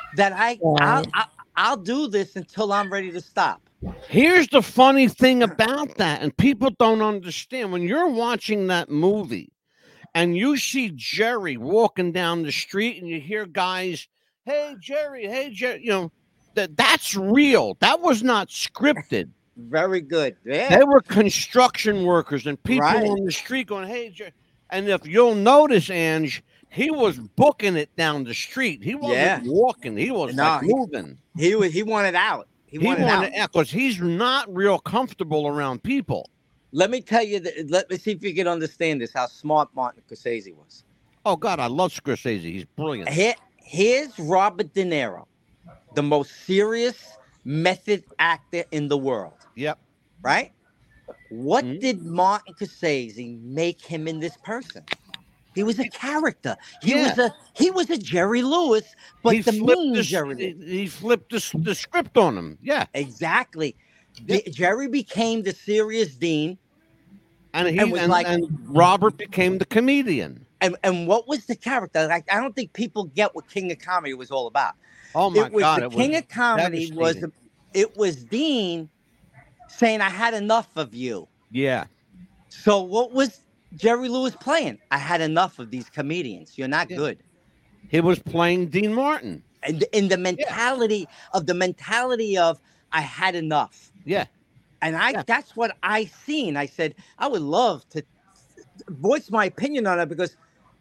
that I I'll, Right. I'll I'll do this until I'm ready to stop. Here's the funny thing about that, and people don't understand when you're watching that movie and you see Jerry walking down the street and you hear guys, hey Jerry, hey Jerry, you know, that that's real. That was not scripted. Very good. Yeah. They were construction workers and people Right. on the street going, hey Jerry. And if you'll notice, Ange, he was booking it down the street. He wasn't Yeah. walking. He was No, like he- moving. He was he wanted out. He, He wanted, wanted out. because he's not real comfortable around people. Let me tell you that, let me see if you can understand this, how smart Martin Scorsese was. Oh God, I love Scorsese. He's brilliant. Here, here's Robert De Niro, the most serious method actor in the world, Yep. right? What Mhm. did Martin Scorsese make him in this person? He was a character. He Yeah. was a he was a Jerry Lewis, but he the flipped mean the, Jerry he, Lewis. he flipped the, the script on him. Yeah, Exactly. Yep. The- Jerry became the serious dean. and he And was and, like- and Robert became the comedian. And and what was the character? Like, I don't think people get what King of Comedy was all about. Oh my it was God, the it King was of Comedy was devastating. it was Dean saying, I had enough of you. yeah. So what was Jerry Lewis playing? I had enough of these comedians. You're not Yeah. good. He was playing Dean Martin. And in the mentality of the mentality of I had enough. Yeah, And I Yeah. that's what I seen. I said, I would love to voice my opinion on it because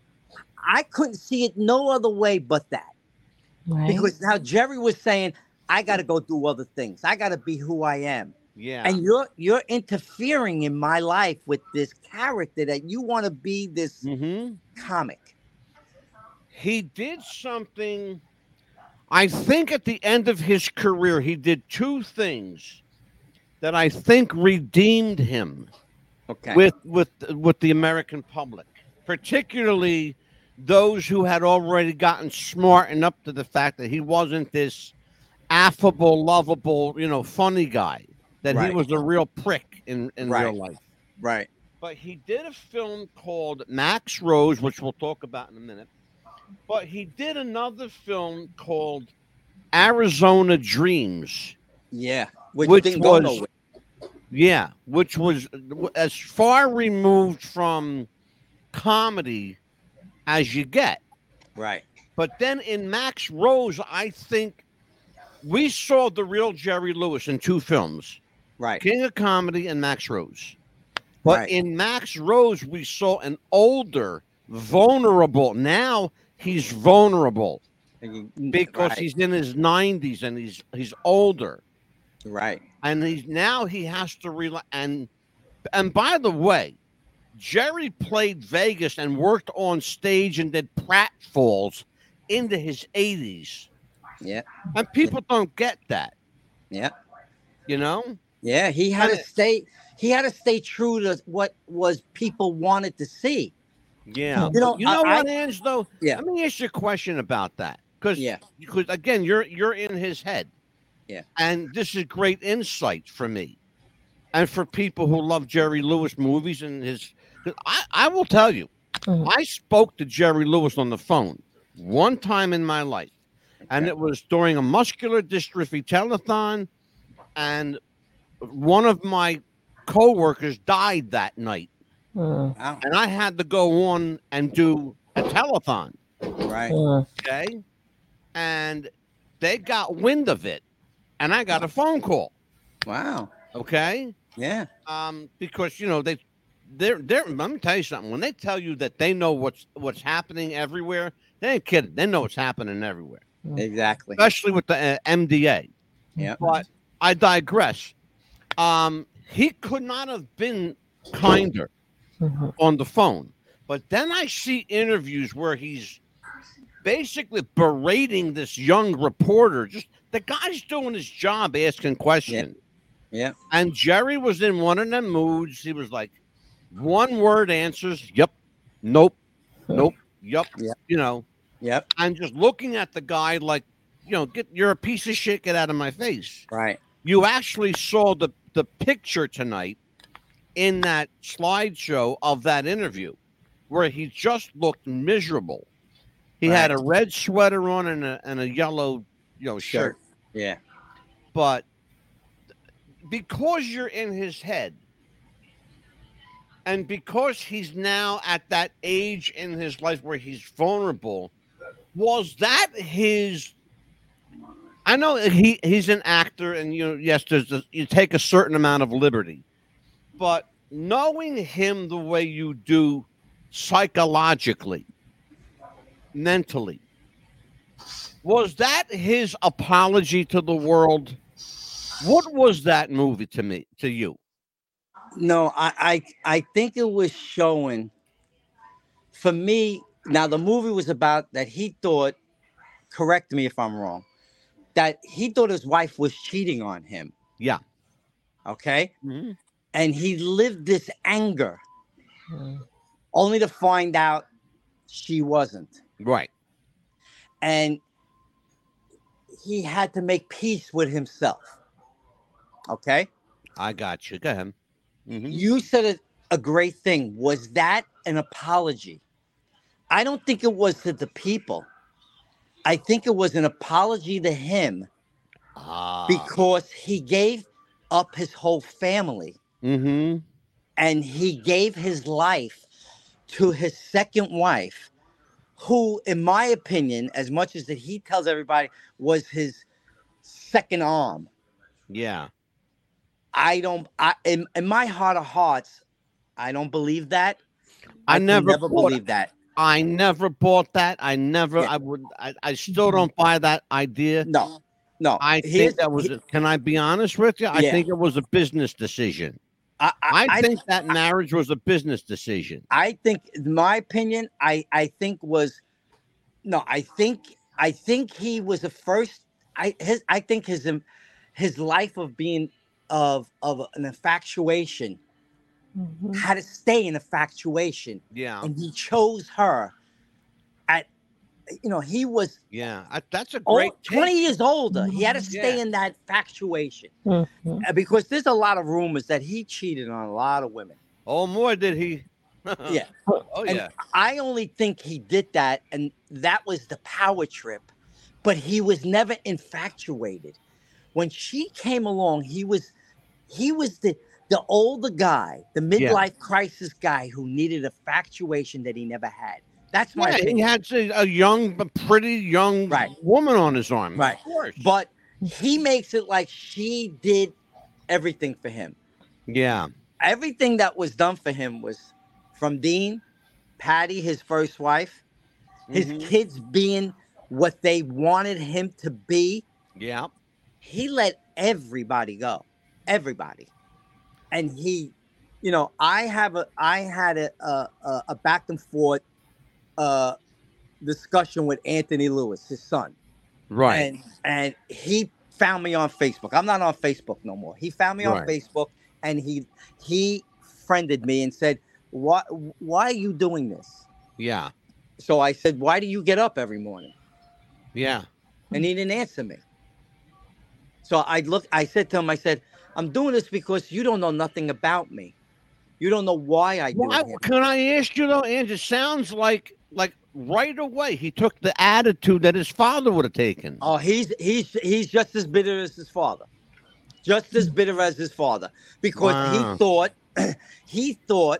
I couldn't see it no other way but that. Right. Because now Jerry was saying, I gotta go do other things. I gotta be who I am. yeah. And you're you're interfering in my life with this character that you want to be this hmm comic. He did something. I think at the end of his career, he did two things that I think redeemed him Okay. with with with the American public, particularly those who had already gotten smartened up to the fact that he wasn't this affable, lovable, you know, funny guy. That Right. he was a real prick in in Right. real life. Right. But he did a film called Max Rose, which we'll talk about in a minute. But he did another film called Arizona Dreams. Yeah. Which, Which didn't go was- nowhere. Yeah, which was as far removed from comedy as you get. Right. But then in Max Rose, I think we saw the real Jerry Lewis in two films, Right. King of Comedy and Max Rose. But Right. in Max Rose, we saw an older, vulnerable. Now he's vulnerable because right. he's in his nineties and he's he's older. Right. And he's now he has to rely and and by the way, Jerry played Vegas and worked on stage and did pratfalls into his eighties. Yeah. And people don't get that, Yeah. you know? Yeah. He had And to it- stay. He had to stay true to what was people wanted to see. Yeah. You know, you know I- what, Ange, though? Yeah. Let me ask you a question about that. Because Yeah. because again, you're you're in his head. Yeah. And this is great insight for me. And for people who love Jerry Lewis movies and his 'cause I, I will tell you, Mhm. I spoke to Jerry Lewis on the phone one time in my life. And Okay. it was during a muscular dystrophy telethon. And one of my coworkers died that night. Mm, Wow. And I had to go on and do a telethon. Right. mm. Okay. And they got wind of it. And I got a phone call. Wow. Okay. Yeah. Um, because you know, they they're they're let me tell you something. When they tell you that they know what's what's happening everywhere, they ain't kidding. They know what's happening everywhere, Exactly. especially with the uh, M D A. Yeah. But I digress. Um, he could not have been kinder Mhm. on the phone. But then I see interviews where he's basically berating this young reporter. Just the guy's doing his job, asking questions. Yeah. And Jerry was in one of them moods. He was like, one word answers, yep, nope, nope, yep, Yep. you know, Yep. and just looking at the guy like, you know, get you're a piece of shit, get out of my face. Right. You actually saw the the picture tonight in that slideshow of that interview where he just looked miserable. He had a Right. red sweater on and a and a yellow you know, shirt. Yeah. But because you're in his head, and because he's now at that age in his life where he's vulnerable, was that his? I know he he's an actor, and you know, yes, there's a, you take a certain amount of liberty, but knowing him the way you do, psychologically, mentally, was that his apology to the world? What was that movie to me, to you? No, I, I I think it was showing for me. Now the movie was about that he thought, correct me if I'm wrong, that he thought his wife was cheating on him. Yeah. Okay. Mm-hmm. And he lived this anger Mm. only to find out she wasn't. Right. And he had to make peace with himself. Okay. I got you. Go ahead. Mm-hmm. You said a, a great thing. Was that an apology? I don't think it was to the people. I think it was an apology to him Ah. because he gave up his whole family Mm-hmm. and he gave his life to his second wife, who, in my opinion, as much as that he tells everybody, was his second arm. Yeah. I don't. I in, in my heart of hearts, I don't believe that. I, I can never, never bought, believe that. I never bought that. I never. Yeah. I would. I, I still don't buy that idea. No, no. I Here's- think that was. he- A, can I be honest with you? I Yeah. think it was a business decision. I, I, I I think that marriage was a business decision. I think, in my opinion, I, I think was, no, I think, I think he was the first. I his, I think his, um, his life of being of of an infatuation Mhm. had to stay in infatuation, Yeah. and he chose her. At, you know, he was Yeah. I, that's a old, great. take. twenty years older. He had to stay Yeah. in that infatuation Mhm. Uh, because there's a lot of rumors that he cheated on a lot of women. Oh, more did he? Yeah. Oh And yeah. I only think he did that, and that was the power trip. But he was never infatuated. When she came along, he was he was the the older guy, the Yeah. midlife crisis guy who needed infatuation that he never had. That's my Yeah, he opinion. had a, a young, a pretty young Right. woman on his arm. Right. Of course. But he makes it like she did everything for him. Yeah. Everything that was done for him was from Dean, Patty, his first wife, his Mhm. kids being what they wanted him to be. Yeah. He let everybody go, everybody, and he, you know, I have a, I had a a, a- a back and forth uh, discussion with Anthony Lewis, his son, Right. and and he found me on Facebook. I'm not on Facebook no more. He found me on Right. Facebook, and he he friended me and said, "Why why are you doing this?" Yeah. So I said, "Why do you get up every morning?" Yeah. And he didn't answer me. So I looked, I said to him, I said, "I'm doing this because you don't know nothing about me. You don't know why I do Why, it." can I ask you though, Andrew? It sounds like like right away he took the attitude that his father would have taken. Oh, he's he's he's just as bitter as his father. Just as bitter as his father. Because Wow. he thought he thought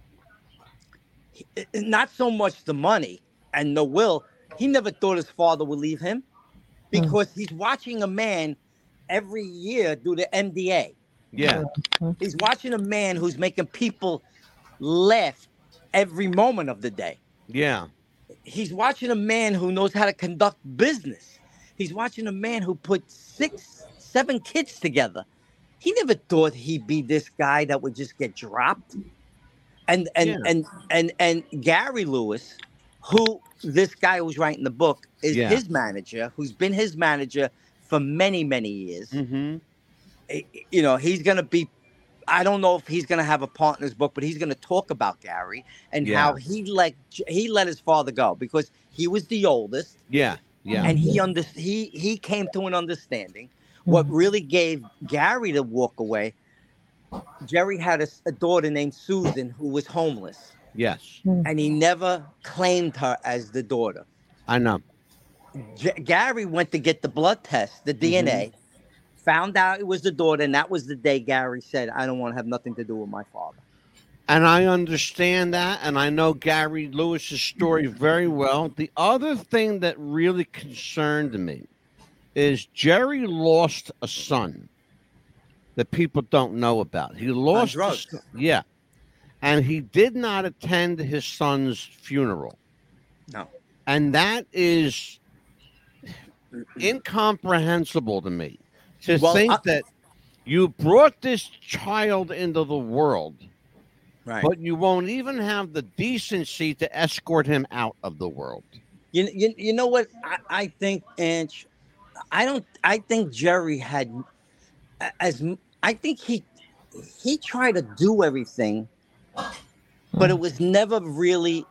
not so much the money and the will, he never thought his father would leave him because he's watching a man every year do the M D A. Yeah. He's watching a man who's making people laugh every moment of the day. Yeah. He's watching a man who knows how to conduct business. He's watching a man who put six, seven kids together. He never thought he'd be this guy that would just get dropped. And and Yeah. and and and Gary Lewis, who this guy who's writing the book is Yeah. his manager, who's been his manager for many, many years. Mm-hmm. Eh, You know, he's gonna be. I don't know if he's gonna have a partner's book, but he's gonna talk about Gary and Yeah. how he let he let his father go because he was the oldest, Yeah. Yeah. and he under he he came to an understanding. What really gave Gary to walk away, Jerry had a, a daughter named Susan who was homeless, Yes. and he never claimed her as the daughter. I know. J- Gary went to get the blood test, the D N A, Mhm. found out it was the daughter, and that was the day Gary said, "I don't want to have nothing to do with my father." And I understand that, and I know Gary Lewis's story very well. The other thing that really concerned me is Jerry lost a son that people don't know about. He lost, a drugs. son- yeah, and he did not attend his son's funeral, No. and that is incomprehensible to me. To Well, think I- that you brought this child into the world, Right. but you won't even have the decency to escort him out of the world. You, you, you know what I, I think, Ange? I don't. I think Jerry had as I think he he tried to do everything, but it was never really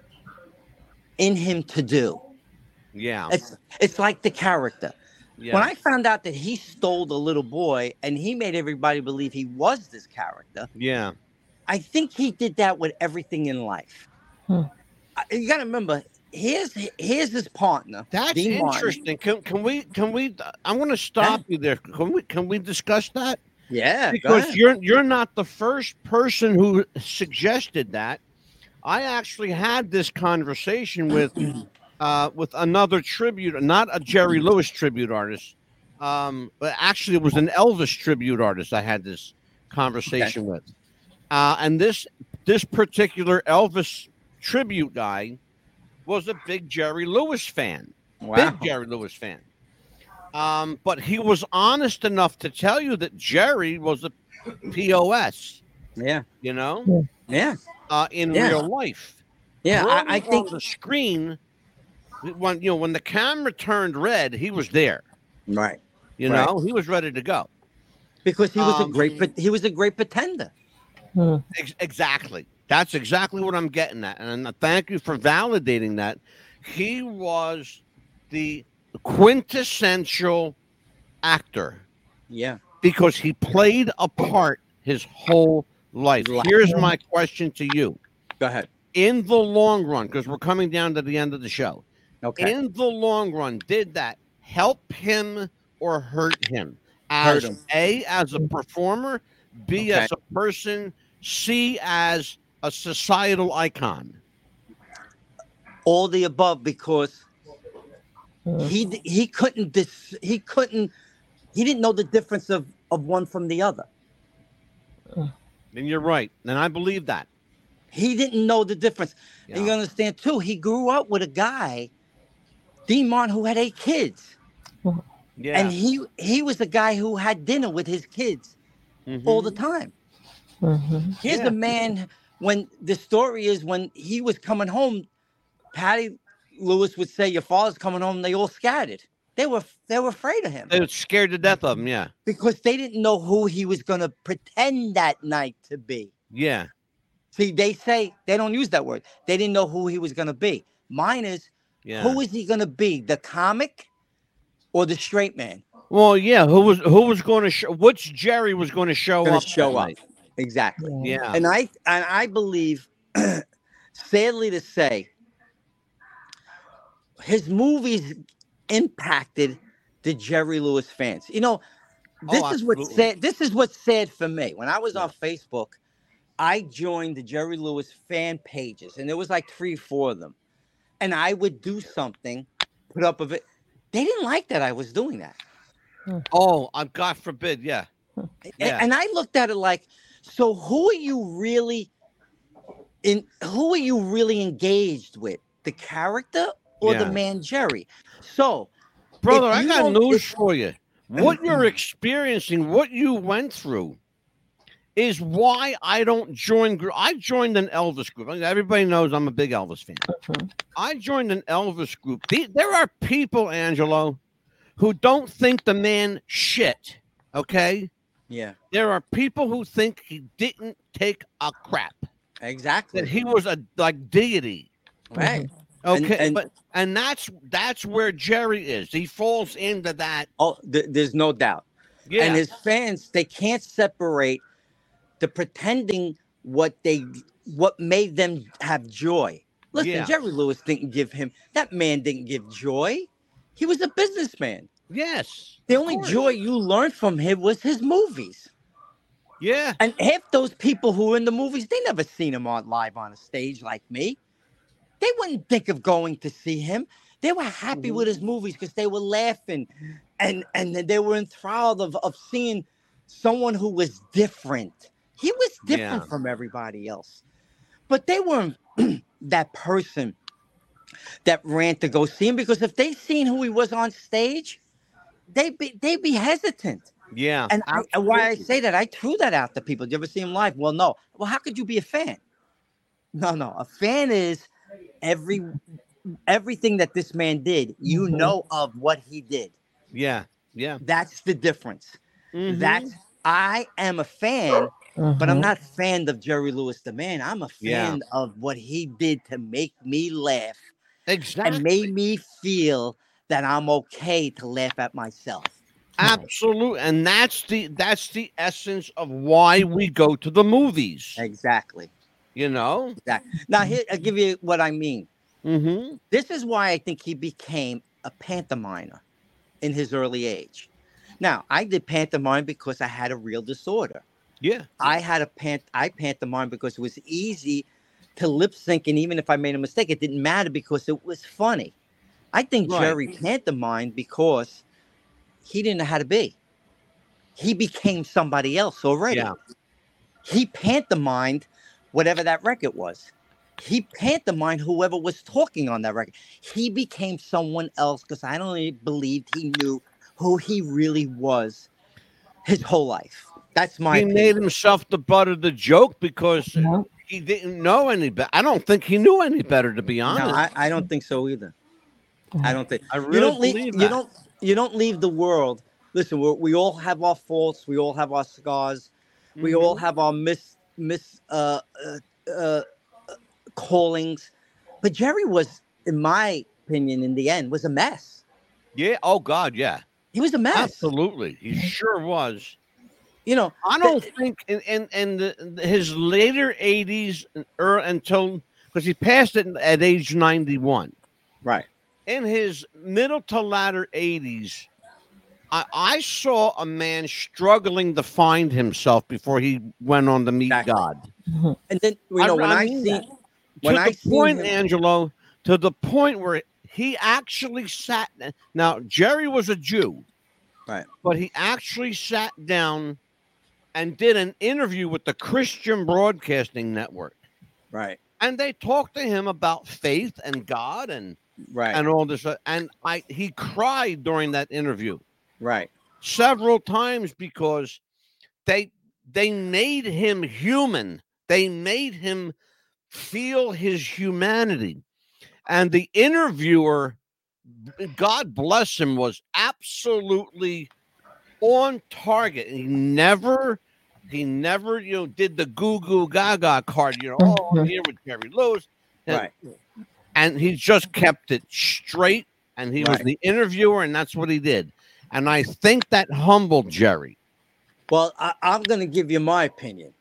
in him to do. Yeah, It's it's like the character. yeah. When I found out that he stole the little boy and he made everybody believe he was this character, yeah. I think he did that with everything in life. Hmm. I- You got to remember, here's here's his partner. That's Dean Martin. interesting. Can, can we can we I'm going to stop you there. Can we can we discuss that? Yeah, go Because ahead. you're you're not the first person who suggested that. I actually had this conversation with uh, with another tribute, not a Jerry Lewis tribute artist, um, but actually it was an Elvis tribute artist. I had this conversation with, uh, and this this particular Elvis tribute guy was a big Jerry Lewis fan, Wow. big Jerry Lewis fan. Um, but he was honest enough to tell you that Jerry was a P O S, Yeah, you know, yeah, uh, in Yeah. real life. yeah. Growing I, I think on the screen, when you know when the camera turned red, he was there. right You Right. know, he was ready to go. because he was Um, a great pre- he was a great pretender. Hmm. Ex- exactly. That's exactly what I'm getting at, and uh, thank you for validating that. He was the quintessential actor Yeah, because he played a part his whole life. Life. Here's my question to you: go ahead. in the long run, because we're coming down to the end of the show. Okay, In the long run, did that help him or hurt him? Hurt As him. A, as a performer, B, Okay. as a person, C, as a societal icon. all the above because Hmm. he d- he couldn't dis, he couldn't he didn't know the difference of of one from the other. And you're right. And I believe that. He didn't know the difference. And you Yeah. understand too. He grew up with a guy, Dean Martin, who had eight kids, Yeah. and he he was the guy who had dinner with his kids Mhm. all the time. Mhm. Here's Yeah. the man. When the story is when he was coming home, Patty Lewis would say, "Your father's coming home." They all scattered. They were they were afraid of him They were scared to death of him. Yeah. because they didn't know who he was going to pretend that night to be. Yeah. See, they say they don't use that word. They didn't know who he was going to be. Mine is, Yeah. who is he going to be? The comic or the straight man? Well, yeah. Who was who was going to show? Which Jerry was going to show Going up? to show that up. night? Exactly. Yeah. And I and I believe, sadly to say, his movies impacted the Jerry Lewis fans. You know, this Oh, is what's absolutely. sad. This is what's sad for me. When I was on Facebook, I joined the Jerry Lewis fan pages, and there was like three, four of them. And I would do something, put up of it. They didn't like that I was doing that. Oh, uh, God forbid. Yeah. A- Yeah. And I looked at it like, so who are you really in? Who are you really engaged with? The character or Yeah. the man Jerry? So, Brother, if I you got don't- news if- for you. What you're experiencing, what you went through, is why I don't join. gr- I joined an Elvis group. Everybody knows I'm a big Elvis fan. Mhm. I joined an Elvis group. The- There are people, Angelo, who don't think the man shit. Okay, Yeah, there are people who think he didn't take a crap. exactly. That he was a like deity. Right. And- Okay, and- but and that's that's where Jerry is. He falls into that. Oh, th- there's no doubt. Yeah, And his fans, they can't separate the pretending what they what made them have joy. Listen, Yeah. Jerry Lewis didn't give him that man didn't give joy. He was a businessman. Yes. The of only course. joy you learned from him was his movies. Yeah. And half those people who were in the movies, they never seen him on live on a stage like me. They wouldn't think of going to see him. They were happy Mhm. with his movies because they were laughing, and and they were enthralled of, of seeing someone who was different. He was different Yeah. from everybody else, but they weren't that person that ran to go see him, because if they seen who he was on stage, they'd be they'd be hesitant. Yeah. And I, and why I absolutely. say that, I threw that out to people. Did you ever see him live? Well, no. Well, how could you be a fan? No, no. A fan is every everything that this man did. You Mhm. know of what he did. Yeah. Yeah. That's the difference. Mhm. That's I am a fan, but I'm Mhm. not a fan of Jerry Lewis the man. I'm a Yeah. fan of what he did to make me laugh Exactly. and made me feel that I'm okay to laugh at myself. Absolutely. And that's the that's the essence of why we go to the movies. Exactly. You know? Exactly. Now, here I'll give you what I mean. Mm-hmm. This is why I think he became a pantomimer in his early age. Now, I did pantomime because I had a real disorder. Yeah. I had a pant I pantomime because it was easy to lip sync, and even if I made a mistake, it didn't matter because it was funny. I think Right. Jerry pantomimed because he didn't know how to be. He became somebody else already. Yeah. He pantomimed whatever that record was. He pantomimed whoever was talking on that record. He became someone else because I don't really believe he knew who he really was his whole life. That's my He opinion. made himself the butt of the joke because Yeah. he didn't know any better. I don't think he knew any better, to be No, honest. I, I don't think so either. I don't think I you really don't leave. believe You that. don't. You don't leave the world. Listen, we're, we all have our faults. We all have our scars. We all Mhm. have our miss miss uh, uh, uh, callings. But Jerry was, in my opinion, in the end, was a mess. Yeah. Oh God. Yeah. He was a mess. Absolutely. He sure was. You know, I the- don't think in in, in the, his later eighties or until because he passed it at age ninety-one. right. In his middle to latter eighties, I, I saw a man struggling to find himself before he went on to meet Exactly. God. And then you I- know when I I, mean seen that. when to I the seen point, him, Angelo, to the point where he actually sat. Now, Jerry was a Jew, right, but he actually sat down and did an interview with the Christian Broadcasting Network, right, and they talked to him about faith and God and right, and all this. uh, And I he cried during that interview right, several times because they they made him human. They made him feel his humanity. And the interviewer, God bless him, was absolutely on target. He never, he never, you know, did the goo goo gaga card, you know, oh, I'm here with Jerry Lewis. And, right. and he just kept it straight. And he was Right. the interviewer, and that's what he did. And I think that humbled Jerry. Well, I, I'm going to give you my opinion.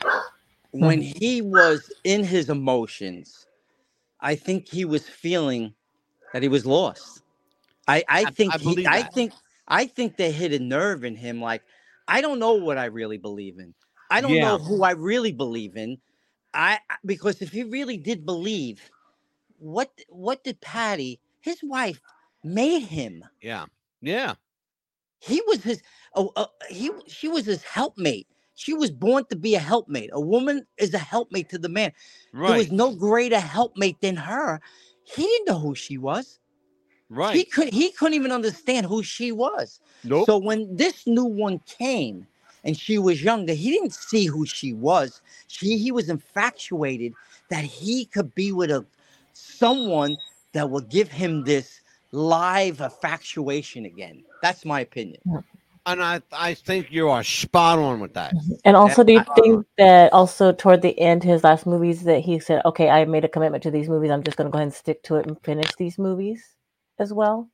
When he was in his emotions, I think he was feeling that he was lost. I, I I- think I he, believe I that. think I think they hit a nerve in him. Like, I don't know what I really believe in. I don't Yeah. know who I really believe in. I I- because if he really did believe, what what did Patty, his wife, made him? Yeah. Yeah. He was his. Oh, uh, he she was his helpmate. She was born to be a helpmate. A woman is a helpmate to the man. There Right. was no greater helpmate than her. He didn't know who she was. He Right. could he couldn't even understand who she was. Nope. So when this new one came and she was younger, he didn't see who she was. She he was infatuated that he could be with a someone that would give him this live infatuation again. That's my opinion. And I, I think you are spot on with that. And also, do you I- think that also toward the end, his last movies, that he said, "Okay, I made a commitment to these movies. I'm just going to go ahead and stick to it and finish these movies as well."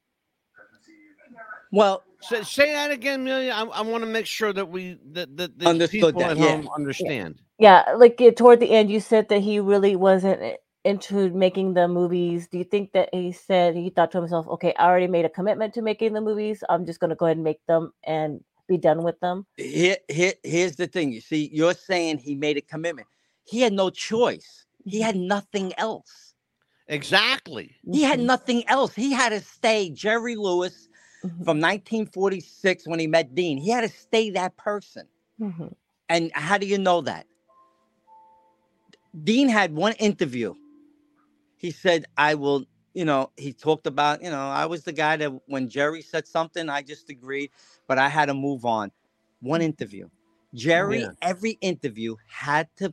Well, Say, say that again, Amelia. I, I want to make sure that we that, that the Understood people that, at yeah. home understand. Yeah, like yeah, toward the end, you said that he really wasn't into making the movies, do you think that he said he thought to himself, okay, I already made a commitment to making the movies. I'm just going to go ahead and make them and be done with them? Here, here, here's the thing. You see, you're saying he made a commitment. He had no choice. He had nothing else. Exactly. He had Mhm. nothing else. He had to stay Jerry Lewis Mhm. from nineteen forty-six when he met Dean. He had to stay that person. Mhm. And how do you know that? Dean had one interview. He said, I will, you know, he talked about, you know, I was the guy that when Jerry said something, I just agreed, but I had to move on. One interview. Jerry, Yeah. every interview had to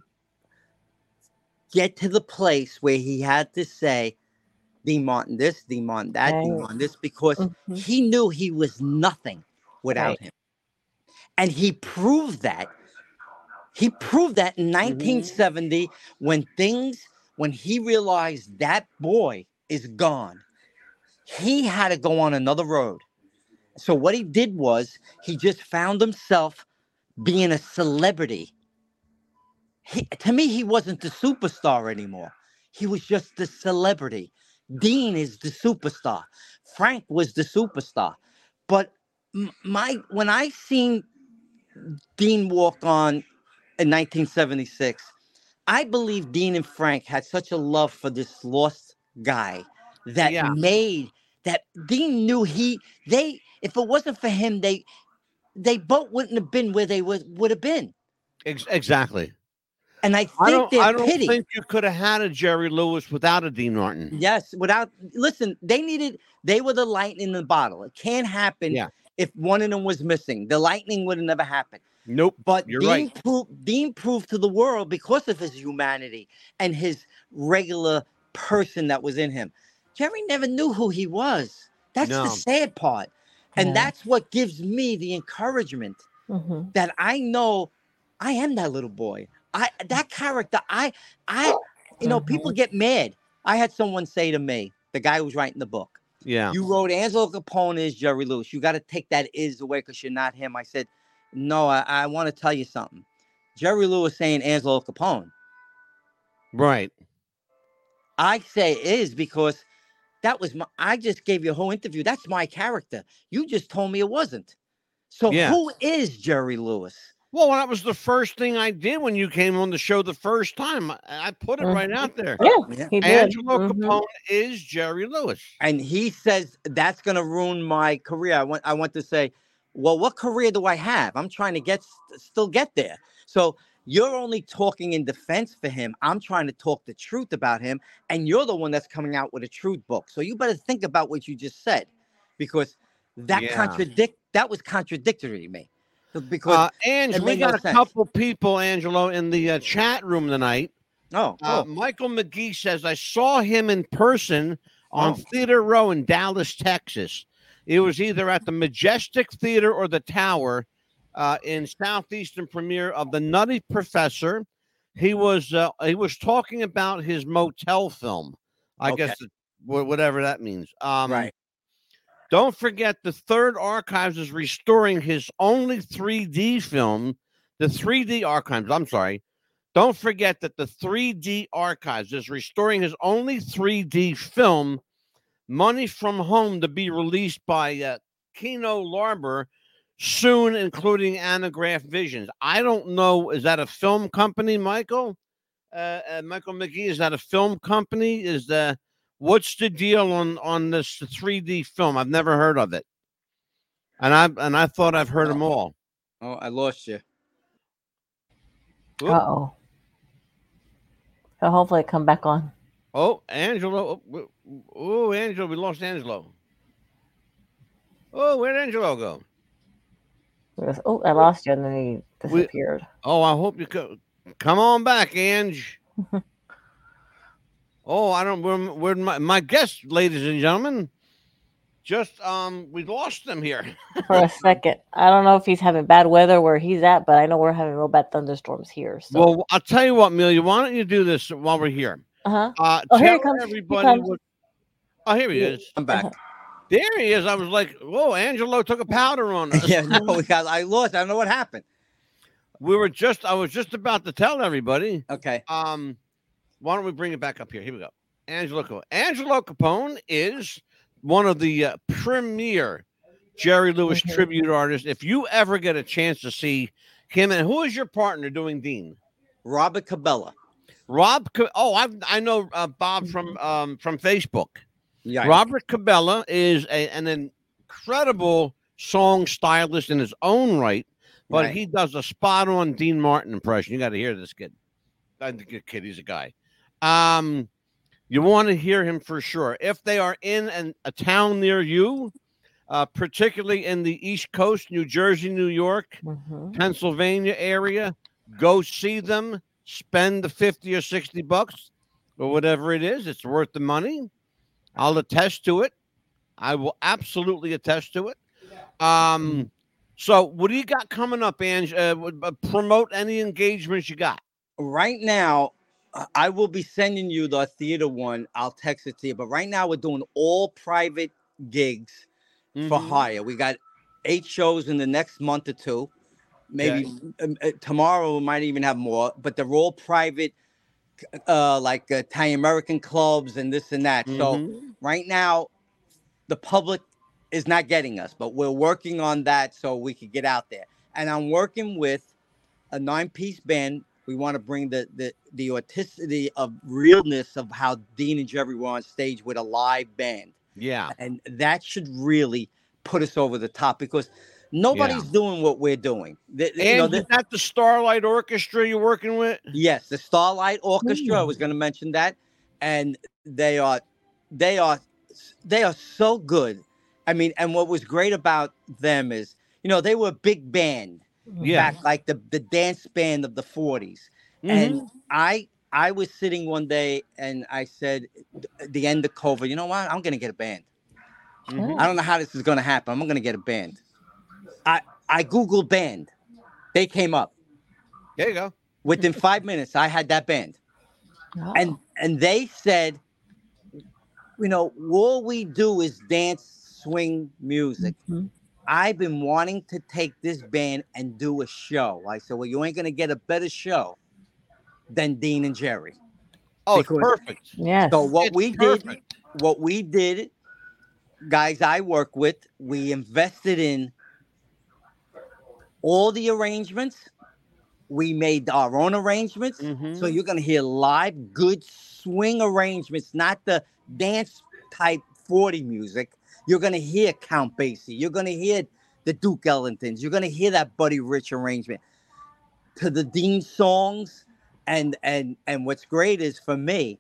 get to the place where he had to say, Dean Martin this, Dean Martin that, Dean Right. Martin this, because Mhm. he knew he was nothing without Right. him. And he proved that. He proved that in nineteen seventy when things, when he realized that boy is gone, he had to go on another road. So what he did was he just found himself being a celebrity. He, to me, he wasn't the superstar anymore. He was just the celebrity. Dean is the superstar. Frank was the superstar. But m- my when I seen Dean walk on in nineteen seventy-six, I believe Dean and Frank had such a love for this lost guy that Yeah. made that Dean knew he they if it wasn't for him, they they both wouldn't have been where they would would have been. Ex- exactly. And I I think don't. they're I don't pity. think you could have had a Jerry Lewis without a Dean Martin. Yes, without listen, they needed they were the lightning in the bottle. It can't happen Yeah. if one of them was missing. The lightning would have never happened. Nope. But You're Dean right. proved Dean proved to the world because of his humanity and his regular person that was in him. Jerry never knew who he was. That's the No. sad part. And Yeah. that's what gives me the encouragement Mhm. that I know I am that little boy. I that character, I I you know, people Mhm. get mad. I had someone say to me, the guy who was writing the book, Yeah. you wrote Angelo Capone is Jerry Lewis. You got to take that is away because you're not him. I said, no, I, I want to tell you something. Jerry Lewis saying Angelo Capone. Right. I say is because that was my, I just gave you a whole interview. That's my character. You just told me it wasn't. So Yeah. who is Jerry Lewis? Well, that was the first thing I did when you came on the show the first time. I, I put it right out there. Yeah, Yeah. he did. Angelo Mhm. Capone is Jerry Lewis. And he says that's going to ruin my career. I want I want to say, well, what career do I have? I'm trying to get still get there. So you're only talking in defense for him. I'm trying to talk the truth about him, and you're the one that's coming out with a truth book. So you better think about what you just said, because that Yeah. contradict that was contradictory to me. Because Uh, Ange, it we made no got a sense. couple people, Angelo, in the uh, chat room tonight. oh, Uh, oh, Michael McGee says, I saw him in person on Oh. Theater Row in Dallas, Texas. It was either at the Majestic Theater or the Tower uh, in Southeastern premiere of The Nutty Professor. He was uh, he was talking about his motel film. I Okay. guess it, wh- whatever that means. Um, right. Don't forget, the Third Archives is restoring his only three D film, the three D Archives. I'm sorry. Don't forget that the three D Archives is restoring his only three D film, Money from Home, to be released by uh, Kino Lorber soon, including Anagraph Visions. I don't know. Is that a film company, Michael? Uh, uh, Michael McGee, is that a film company? Is the what's the deal on on this three D film? I've never heard of it, and I and I thought I've heard them all. Oh, I lost you. Whoop. Uh oh. So hopefully it come back on. Oh, Angelo. Oh, oh, Angelo. We lost Angelo. Oh, where'd Angelo go? It was, oh, I lost you, and then he We- disappeared. Oh, I hope you co- come on back, Ange. Oh, I don't. Where, where my my guest, ladies and gentlemen? Just um, we lost them here. For a second. I don't know if he's having bad weather where he's at, but I know we're having real bad thunderstorms here. So. Well, I'll tell you what, Amelia. Why don't you do this while we're here? uh-huh. Uh, Oh, here he tell comes. He everybody comes. what. Oh, here he Yeah. is. I'm back. There he is. I was like, whoa, Angelo took a powder on us. Yeah, no, we got, I lost. I don't know what happened. We were just, I was just about to tell everybody. Okay. Um, why don't we bring it back up here? Here we go. Angelo Capone. Angelo Capone is one of the uh, premier Jerry Lewis Mhm. tribute artists. If you ever get a chance to see him, and who is your partner doing Dean? Robert Cabela. Rob. Ca- Oh, I I know uh, Bob from um from Facebook. Yeah. Robert Cabela is a, an incredible song stylist in his own right, but Right. he does a spot on Dean Martin impression. You got to hear this kid. I think a kid, he's a guy. Um, you want to hear him for sure. If they are in an, a town near you, uh, particularly in the East Coast, New Jersey, New York, Mhm. Pennsylvania area, go see them. Spend the fifty or sixty bucks or whatever it is. It's worth the money. I'll attest to it. I will absolutely attest to it. Um, so what do you got coming up, Ange? Uh, w- uh, promote any engagements you got. Right now, uh, I will be sending you the theater one. I'll text it to you. But right now, we're doing all private gigs for Mhm. hire. We got eight shows in the next month or two. Maybe um, uh, tomorrow we might even have more. But they're all private, uh, like uh, Italian American clubs and this and that. So Mhm. right now, the public is not getting us, but we're working on that so we could get out there. And I'm working with a nine-piece band. We want to bring the the the authenticity of realness of how Dean and Jerry were on stage with a live band, Yeah. and that should really put us over the top because nobody's doing what we're doing. The- the- you And know, is the, that the Starlight Orchestra you're working with? yes, the Starlight Orchestra. I Mm. was going to mention that, and they are, they are, they are so good. I mean, and what was great about them is, you know, they were a big band. Yeah. Back like the, the dance band of the forties. Mhm. And I I was sitting one day and I said, th- the end of COVID, you know what? I'm gonna get a band. Mhm. I don't know how this is gonna happen. I'm gonna get a band. I I Googled band. They came up. There you go. Within five minutes, I had that band. Oh. And and they said, you know, all we do is dance swing music. Mhm. I've been wanting to take this band and do a show. I said, well, you ain't going to get a better show than Dean and Jerry. Oh, it's Because- perfect. Yes. So what It's we did, perfect. what we did, guys I work with, we invested in all the arrangements. We made our own arrangements. Mhm. So you're going to hear live, good swing arrangements, not the dance type forty music. You're going to hear Count Basie. You're going to hear the Duke Ellingtons. You're going to hear that Buddy Rich arrangement to the Dean songs. And and and what's great is for me,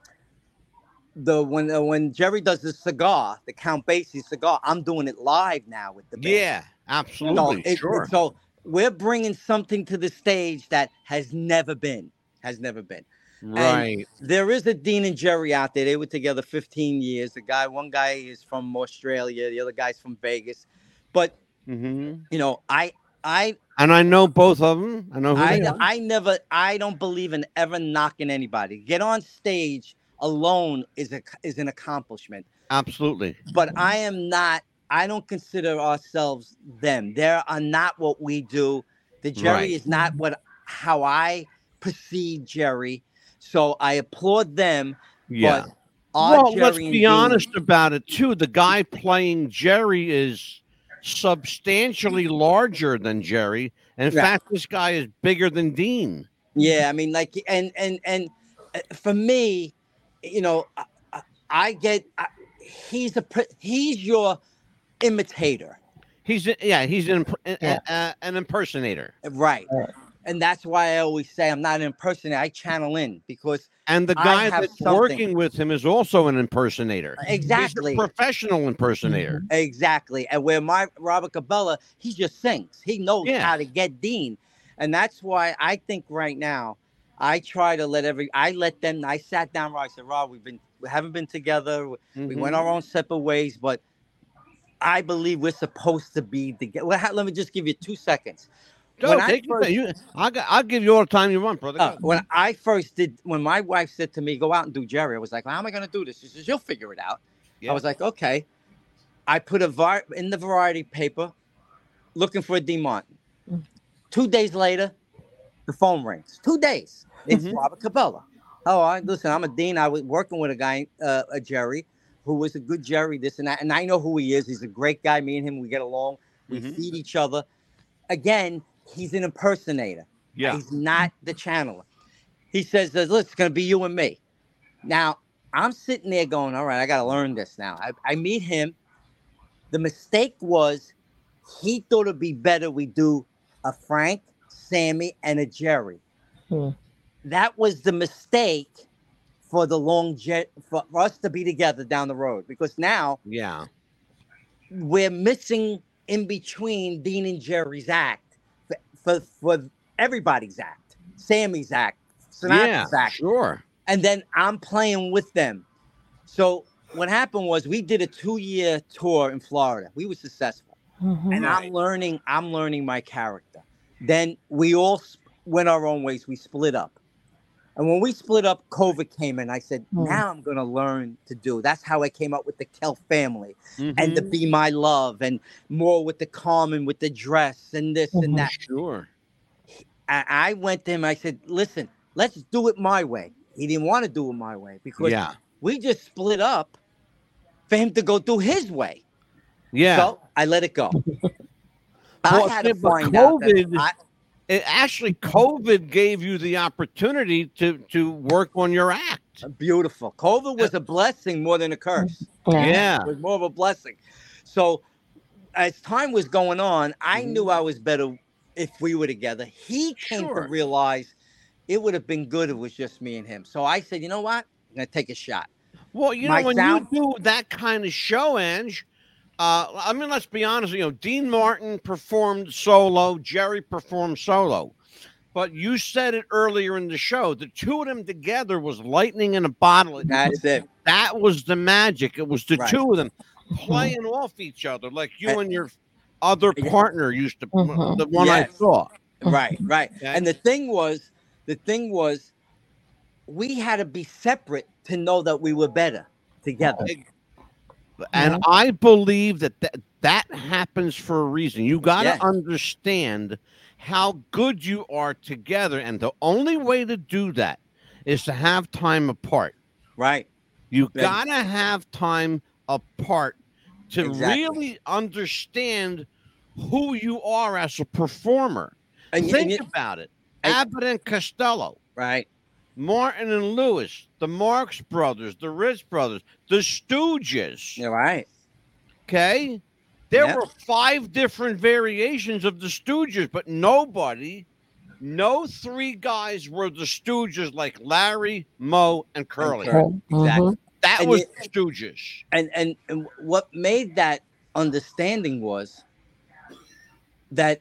the when uh, when Jerry does the cigar, the Count Basie cigar, I'm doing it live now with the band. Yeah, So, absolutely. it- sure. so we're bringing something to the stage that has never been, has never been. Right. There is a Dean and Jerry out there. They were together fifteen years. The guy, one guy is from Australia, the other guy's from Vegas. But hmm you know, I, I, And I know both of them. I know who I, they are. I never, I don't believe in ever knocking anybody. Get on stage alone is a is an accomplishment. Absolutely. But I am not. I don't consider ourselves them. They are not what we do. The Jerry Right. is not what how I perceive Jerry. So I applaud them. Yeah. But our Well, Jerry let's and be Dean- honest about it too. The guy playing Jerry is substantially larger than Jerry. And in Yeah. fact, this guy is bigger than Dean. Yeah, I mean, like, and and and uh, for me, you know, I, I- I get I, he's a pre- he's your imitator, He's a, yeah, he's an imp- a- Yeah. a- an impersonator. right? Right. And that's why I always say I'm not an impersonator. I channel in because And the I guy have that's something- working with him is also an impersonator. exactly. He's a professional impersonator. Exactly. And where my Robert Cabela, he just sings. He knows Yeah. how to get Dean. And that's why I think right now I try to let every I let them I sat down right. I said, Rob, we've been we haven't been together. We Mhm. went our own separate ways, but I believe we're supposed to be together. Well, ha- let me just give you two seconds. Go, when I take your first- time. You- I'll, g- I'll give you all the time you want, brother. Uh, Go. when I first did, when my wife said to me, "Go out and do Jerry," I was like, "How am I going to do this?" She says, "You'll figure it out." Yeah. I was like, "Okay." I put a var- in the variety paper, looking for a Dean Martin. Mm. Two days later, the phone rings. Two days. It's Mhm. Robert Cabela. Oh, I listen. I'm a dean. I was working with a guy, uh, a Jerry, who was a good Jerry. This and that, and I know who he is. He's a great guy. Me and him, we get along. We Mhm. feed each other. Again, he's an impersonator. Yeah. He's not the channeler. He says, "Look, it's going to be you and me." Now, I'm sitting there going, "All right, I got to learn this now." I, I meet him. The mistake was he thought it'd be better we do a Frank, Sammy, and a Jerry. Hmm. That was the mistake for the long jet for, for us to be together down the road, because now Yeah. we're missing in between Dean and Jerry's act for for, for everybody's act, Sammy's act, Yeah. Sinatra's act, Sure. and then I'm playing with them. So what happened was we did a two-year tour in Florida. We were successful, Mhm. and I'm learning. I'm learning my character. Then we all sp- went our own ways. We split up. And when we split up, COVID came in. I said, Hmm. now I'm going to learn to do. That's how I came up with the Kel family and the Mhm. Be My Love, and more with the Carmen, with the dress and this Mhm. and that. Sure. I, I went to him. I said, listen, let's do it my way. He didn't want to do it my way because Yeah. we just split up for him to go do his way. Yeah. So I let it go. I Well, had see, to but find out that COVID I, It actually, COVID gave you the opportunity to to work on your act. beautiful. COVID was a blessing more than a curse. Yeah. Yeah. It was more of a blessing. So as time was going on, I Mhm. knew I was better if we were together. He came Sure. to realize it would have been good if it was just me and him. So I said, you know what? I'm gonna take a shot. Well, you My know, when sound- you do that kind of show, Ange, uh, I mean, let's be honest, you know, Dean Martin performed solo, Jerry performed solo. But you said it earlier in the show, the two of them together was lightning in a bottle. It- That's it. that was the magic. It was the Right. two of them playing off each other like you And- and your other Yeah. partner used to, Mhm. the one I Yes. saw. Right, right. Okay. And the thing was, the thing was, we had to be separate to know that we were better together. And Yeah. I believe that that, that happens for a reason. You got to Yeah. understand how good you are together. And the only way to do that is to have time apart. Right. You Yeah. got to have time apart to Exactly. really understand who you are as a performer. And, you- Think and you- about it. and- Abbott and Costello, right. Martin and Lewis, the Marx brothers, the Ritz brothers, the Stooges. You're right. Okay. There Yeah. were five different variations of the Stooges, but nobody, no three guys were the Stooges like Larry, Moe, and Curly. Curly. Exactly. Mhm. That And was you- the Stooges. And, and and what made that understanding was that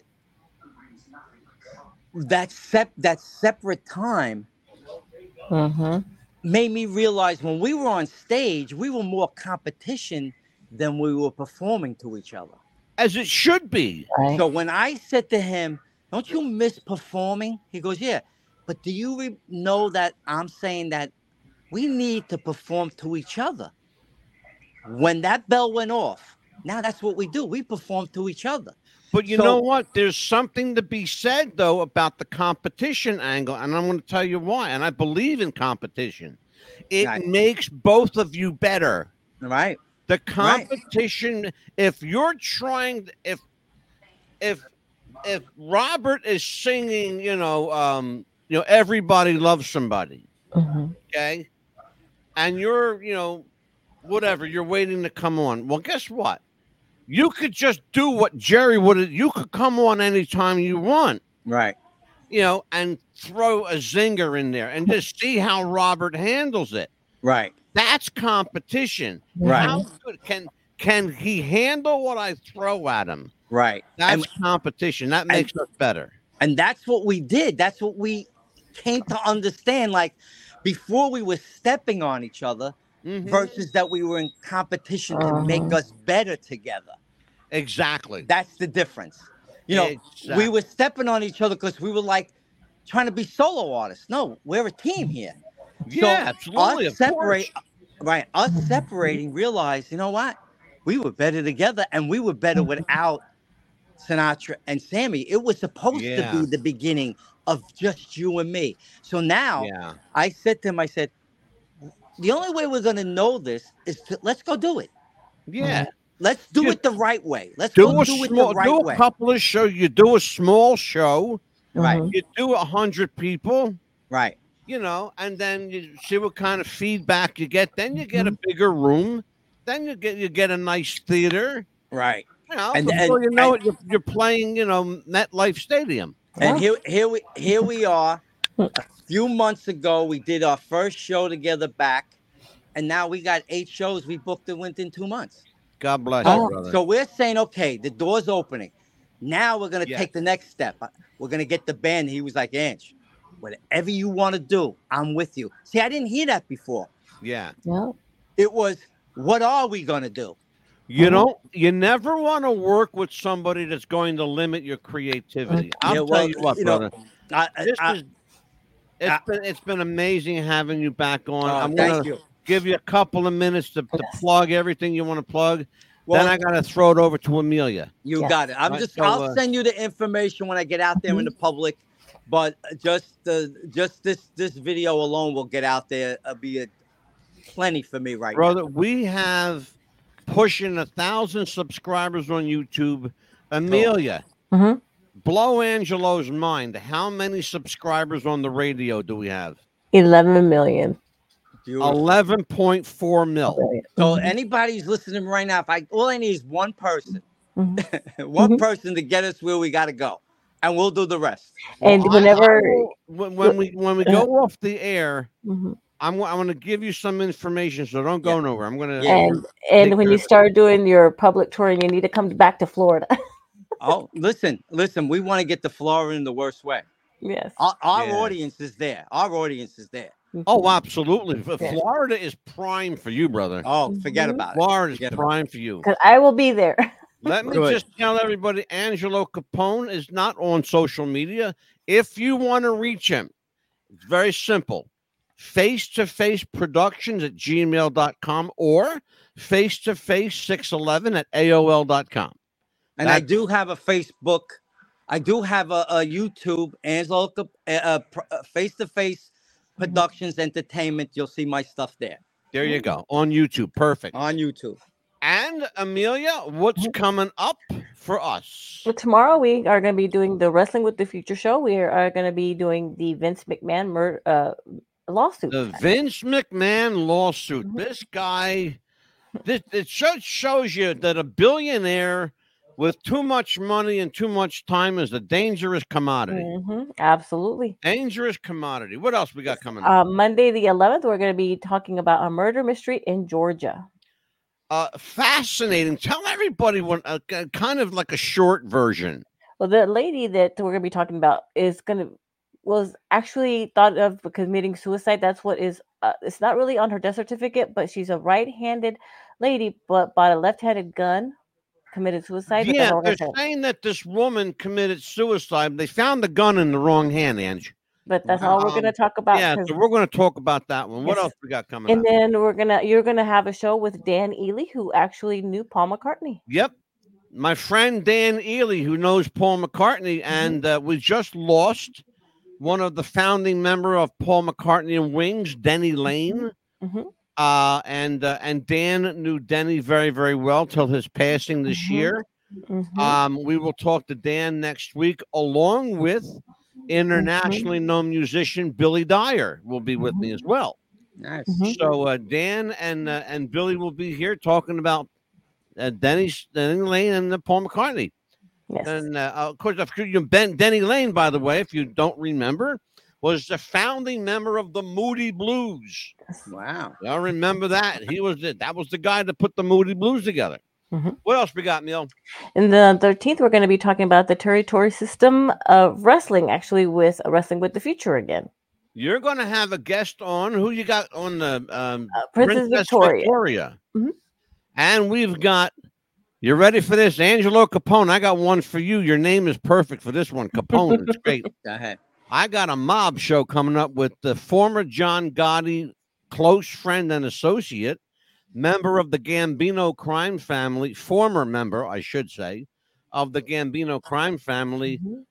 that sep- that separate time Mhm. made me realize when we were on stage, we were more competition than we were performing to each other. As it should be. Right. So when I said to him, "Don't you miss performing?" He goes, "Yeah, but do you re- know that I'm saying that we need to perform to each other?" When that bell went off, now that's what we do. We perform to each other. But you So- know what? There's something to be said, though, about the competition angle. And I'm going to tell you why. And I believe in competition. It Right. makes both of you better. Right? The competition, if you're trying, if, if, if Robert is singing, you know, um, you know, everybody loves somebody, Mhm. okay, and you're, you know, whatever, you're waiting to come on. Well, guess what? You could just do what Jerry would have. You could come on anytime you want, Right. you know, and throw a zinger in there and just see how Robert handles it. Right. That's competition. Right. How good can can he handle what I throw at him? Right. That's And, competition. That makes us better. and that's what we did. That's what we came to understand. Like before, we were stepping on each other Mhm. versus that we were in competition to make Uh-huh. us better together. Exactly. That's the difference. You know, we Exactly. were stepping on each other because we were like trying to be solo artists. No, we're a team here. Yeah, absolutely. Us Of separate, course. right? Us separating, realize, you know what? We were better together, and we were better without Sinatra and Sammy. It was supposed Yeah. to be the beginning of just you and me. So now Yeah. I said to him, I said, the only way we're going to know this is to let's go do it. Yeah. Let's do You it the right way. Let's do go a do it small, the right do a way. couple of shows. You do a small show. Right, Mhm. You do a hundred people. right. You know, and then you see what kind of feedback you get. Then you get a bigger room. Then you get you get a nice theater. Right. You know, And- before and- you know and- it, you're, you're playing. You know, MetLife Stadium. And Yeah. here, here we, here we are. A few months ago, we did our first show together back, and now we got eight shows we booked it within two months. God bless So, you, brother. so we're saying, okay, the door's opening. Now we're gonna Yes. take the next step. We're gonna get the band. He was like, Ange, whatever you want to do, I'm with you. See, I didn't hear that before. Yeah. Yeah. It was, what are we gonna do? You Mhm. don't. You never want to work with somebody that's going to limit your creativity. I'll Yeah, tell well, you what, you know, brother. I, I, This I- is. It's I- been it's been amazing having you back on. oh, I'm thank gonna you. give you a couple of minutes to, to Yes. plug everything you want to plug. Well, then I gotta throw it over to Amelia. You Yes. got it. I'm Right, just. so, I'll uh, send you the information when I get out there in the public. But just the just this this video alone will get out there. Uh, be a plenty for me right Brother, we have pushing a thousand subscribers on YouTube. Amelia, Mhm. blow Angelo's mind. How many subscribers on the radio do we have? Eleven million. now. Beautiful. eleven point four mil. So Mhm. anybody who's listening right now, if I all I need is one person, Mhm. one Mhm. person to get us where we got to go, and we'll do the rest. And Well, I- I whenever, will- when, when we when we go off the air, Mhm. I'm I'm going to give you some information, so don't go Yeah. nowhere. I'm going to Yeah. and and Take when care you of it. start doing your public touring, you need to come back to Florida. Oh, listen, listen. We want to get to Florida in the worst way. Yes. Our, our Yeah. audience is there. Our audience is there. Oh, absolutely. F- Yeah. Florida is prime for you, brother. Oh, forget Mhm. about it. Florida is Forget about prime for you. Because I will be there. Let me Good. just tell everybody, Angelo Capone is not on social media. If you want to reach him, it's very simple. Face-to-face productions at gmail dot com or face-to-face six eleven at A O L dot com. And I That- do have a Facebook. I do have a, a YouTube, Angelo Cap- uh, uh, pr- uh, face-to-face productions entertainment. You'll see my stuff there There you go. On YouTube. Perfect. on YouTube. And Amelia, what's coming up for us? Well, tomorrow we are going to be doing the Wrestling with the Future show. We are going to be doing the Vince McMahon murder uh, lawsuit. The Vince McMahon lawsuit. Mhm. This guy, this it shows, shows you that a billionaire with too much money and too much time is a dangerous commodity. Mhm, absolutely. Dangerous commodity. What else we got coming up? Uh, Monday the eleventh, we're going to be talking about a murder mystery in Georgia. Uh, fascinating. Tell everybody what, uh, k- kind of like a short version. Well, the lady that we're going to be talking about is going to was actually thought of committing suicide. That's what is. Uh, it's not really on her death certificate, but she's a right-handed lady, but bought a left-handed gun, committed suicide. but that's Yeah, all we're they're gonna say. saying that this woman committed suicide. They found the gun in the wrong hand, Ange. But that's all we're going to Um, talk about. Yeah, 'cause- so we're going to talk about that one. What Yes. else we got coming and up? then we're gonna you're gonna have a show with Dan Ely, who actually knew Paul McCartney. Yep. My friend Dan Ely, who knows Paul McCartney, and uh, we just lost one of the founding member of Paul McCartney and Wings, Denny Lane. Mhm. Uh, and uh, and Dan knew Denny very, very well till his passing this Mhm. year. Mhm. Um, we will talk to Dan next week, along with internationally known musician Billy Dyer will be with me as well. Nice. Mhm. So uh, Dan and uh, and Billy will be here talking about uh, Denny, Denny Lane and uh, Paul McCartney. Yes. And uh, of course, if you Ben Denny Lane, by the way, if you don't remember, was the founding member of the Moody Blues. Wow. I remember that. He was the, that was the guy that put the Moody Blues together. Mhm. What else we got, Neil? And the thirteenth, we're going to be talking about the territory system of wrestling, actually, with Wrestling with the Future again. You're going to have a guest on. Who you got on the um, Uh, Princess, Victoria. Victoria. Mhm. And we've got. You ready for this, Angelo Capone? I got one for you. Your name is perfect for this one, Capone. It's great. Go ahead. I got a mob show coming up with the former John Gotti close friend and associate, member of the Gambino crime family, former member, I should say, of the Gambino crime family, Mhm.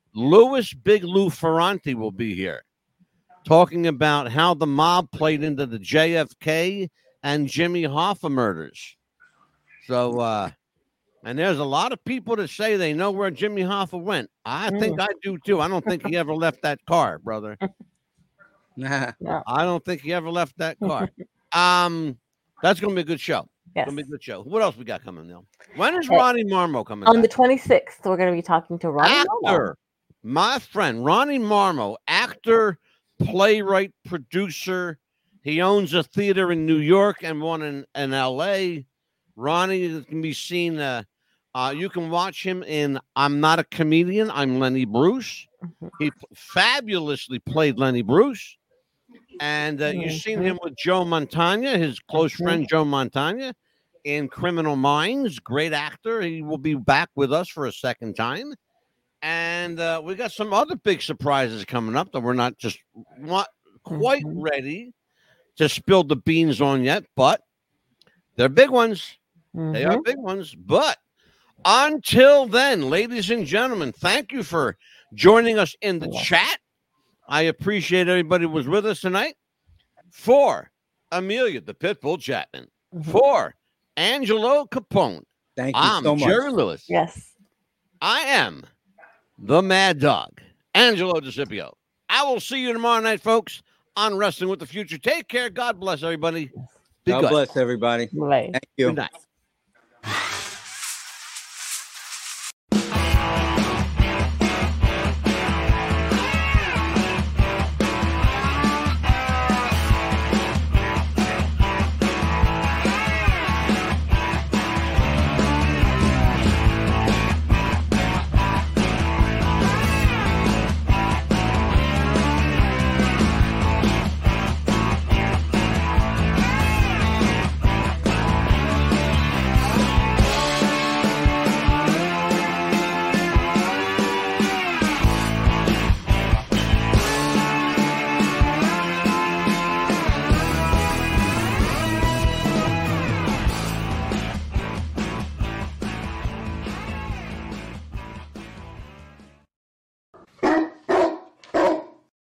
Louis Big Lou Ferranti will be here talking about how the mob played into the J F K and Jimmy Hoffa murders. So, uh, and there's a lot of people that say they know where Jimmy Hoffa went. I think Mm. I do too. I don't think he ever left that car, brother. Nah. No. I don't think he ever left that car. Um, that's gonna be a good show. Yes. Gonna be a good show. What else we got coming, Neil? When is Hey, Ronnie Marmo coming On the back? twenty-sixth, we're going to be talking to Ronnie Marmo. Actor, my friend Ronnie Marmo, actor, playwright, producer. He owns a theater in New York and one in, in L A. Ronnie can be seen. Uh, uh, you can watch him in I'm Not a Comedian, I'm Lenny Bruce. Mhm. He p- fabulously played Lenny Bruce. And uh, you've seen him with Joe Montana, his close Mhm. friend Joe Montana, in Criminal Minds. Great actor. He will be back with us for a second time. And uh, we got some other big surprises coming up that we're not just not quite Mhm. ready to spill the beans on yet, but they're big ones. They are Mhm. big ones. But until then, ladies and gentlemen, thank you for joining us in the Yeah. chat. I appreciate everybody who was with us tonight. For Amelia, the Pitbull Chapman. Mhm. For Angelo Capone. Thank you I'm so much. Jerry Lewis. Yes. I am the Mad Dog, Angelo DeCipio. I will see you tomorrow night, folks, on Wrestling with the Future. Take care. God bless everybody. Be God good. bless everybody. Right. Thank you. Good night.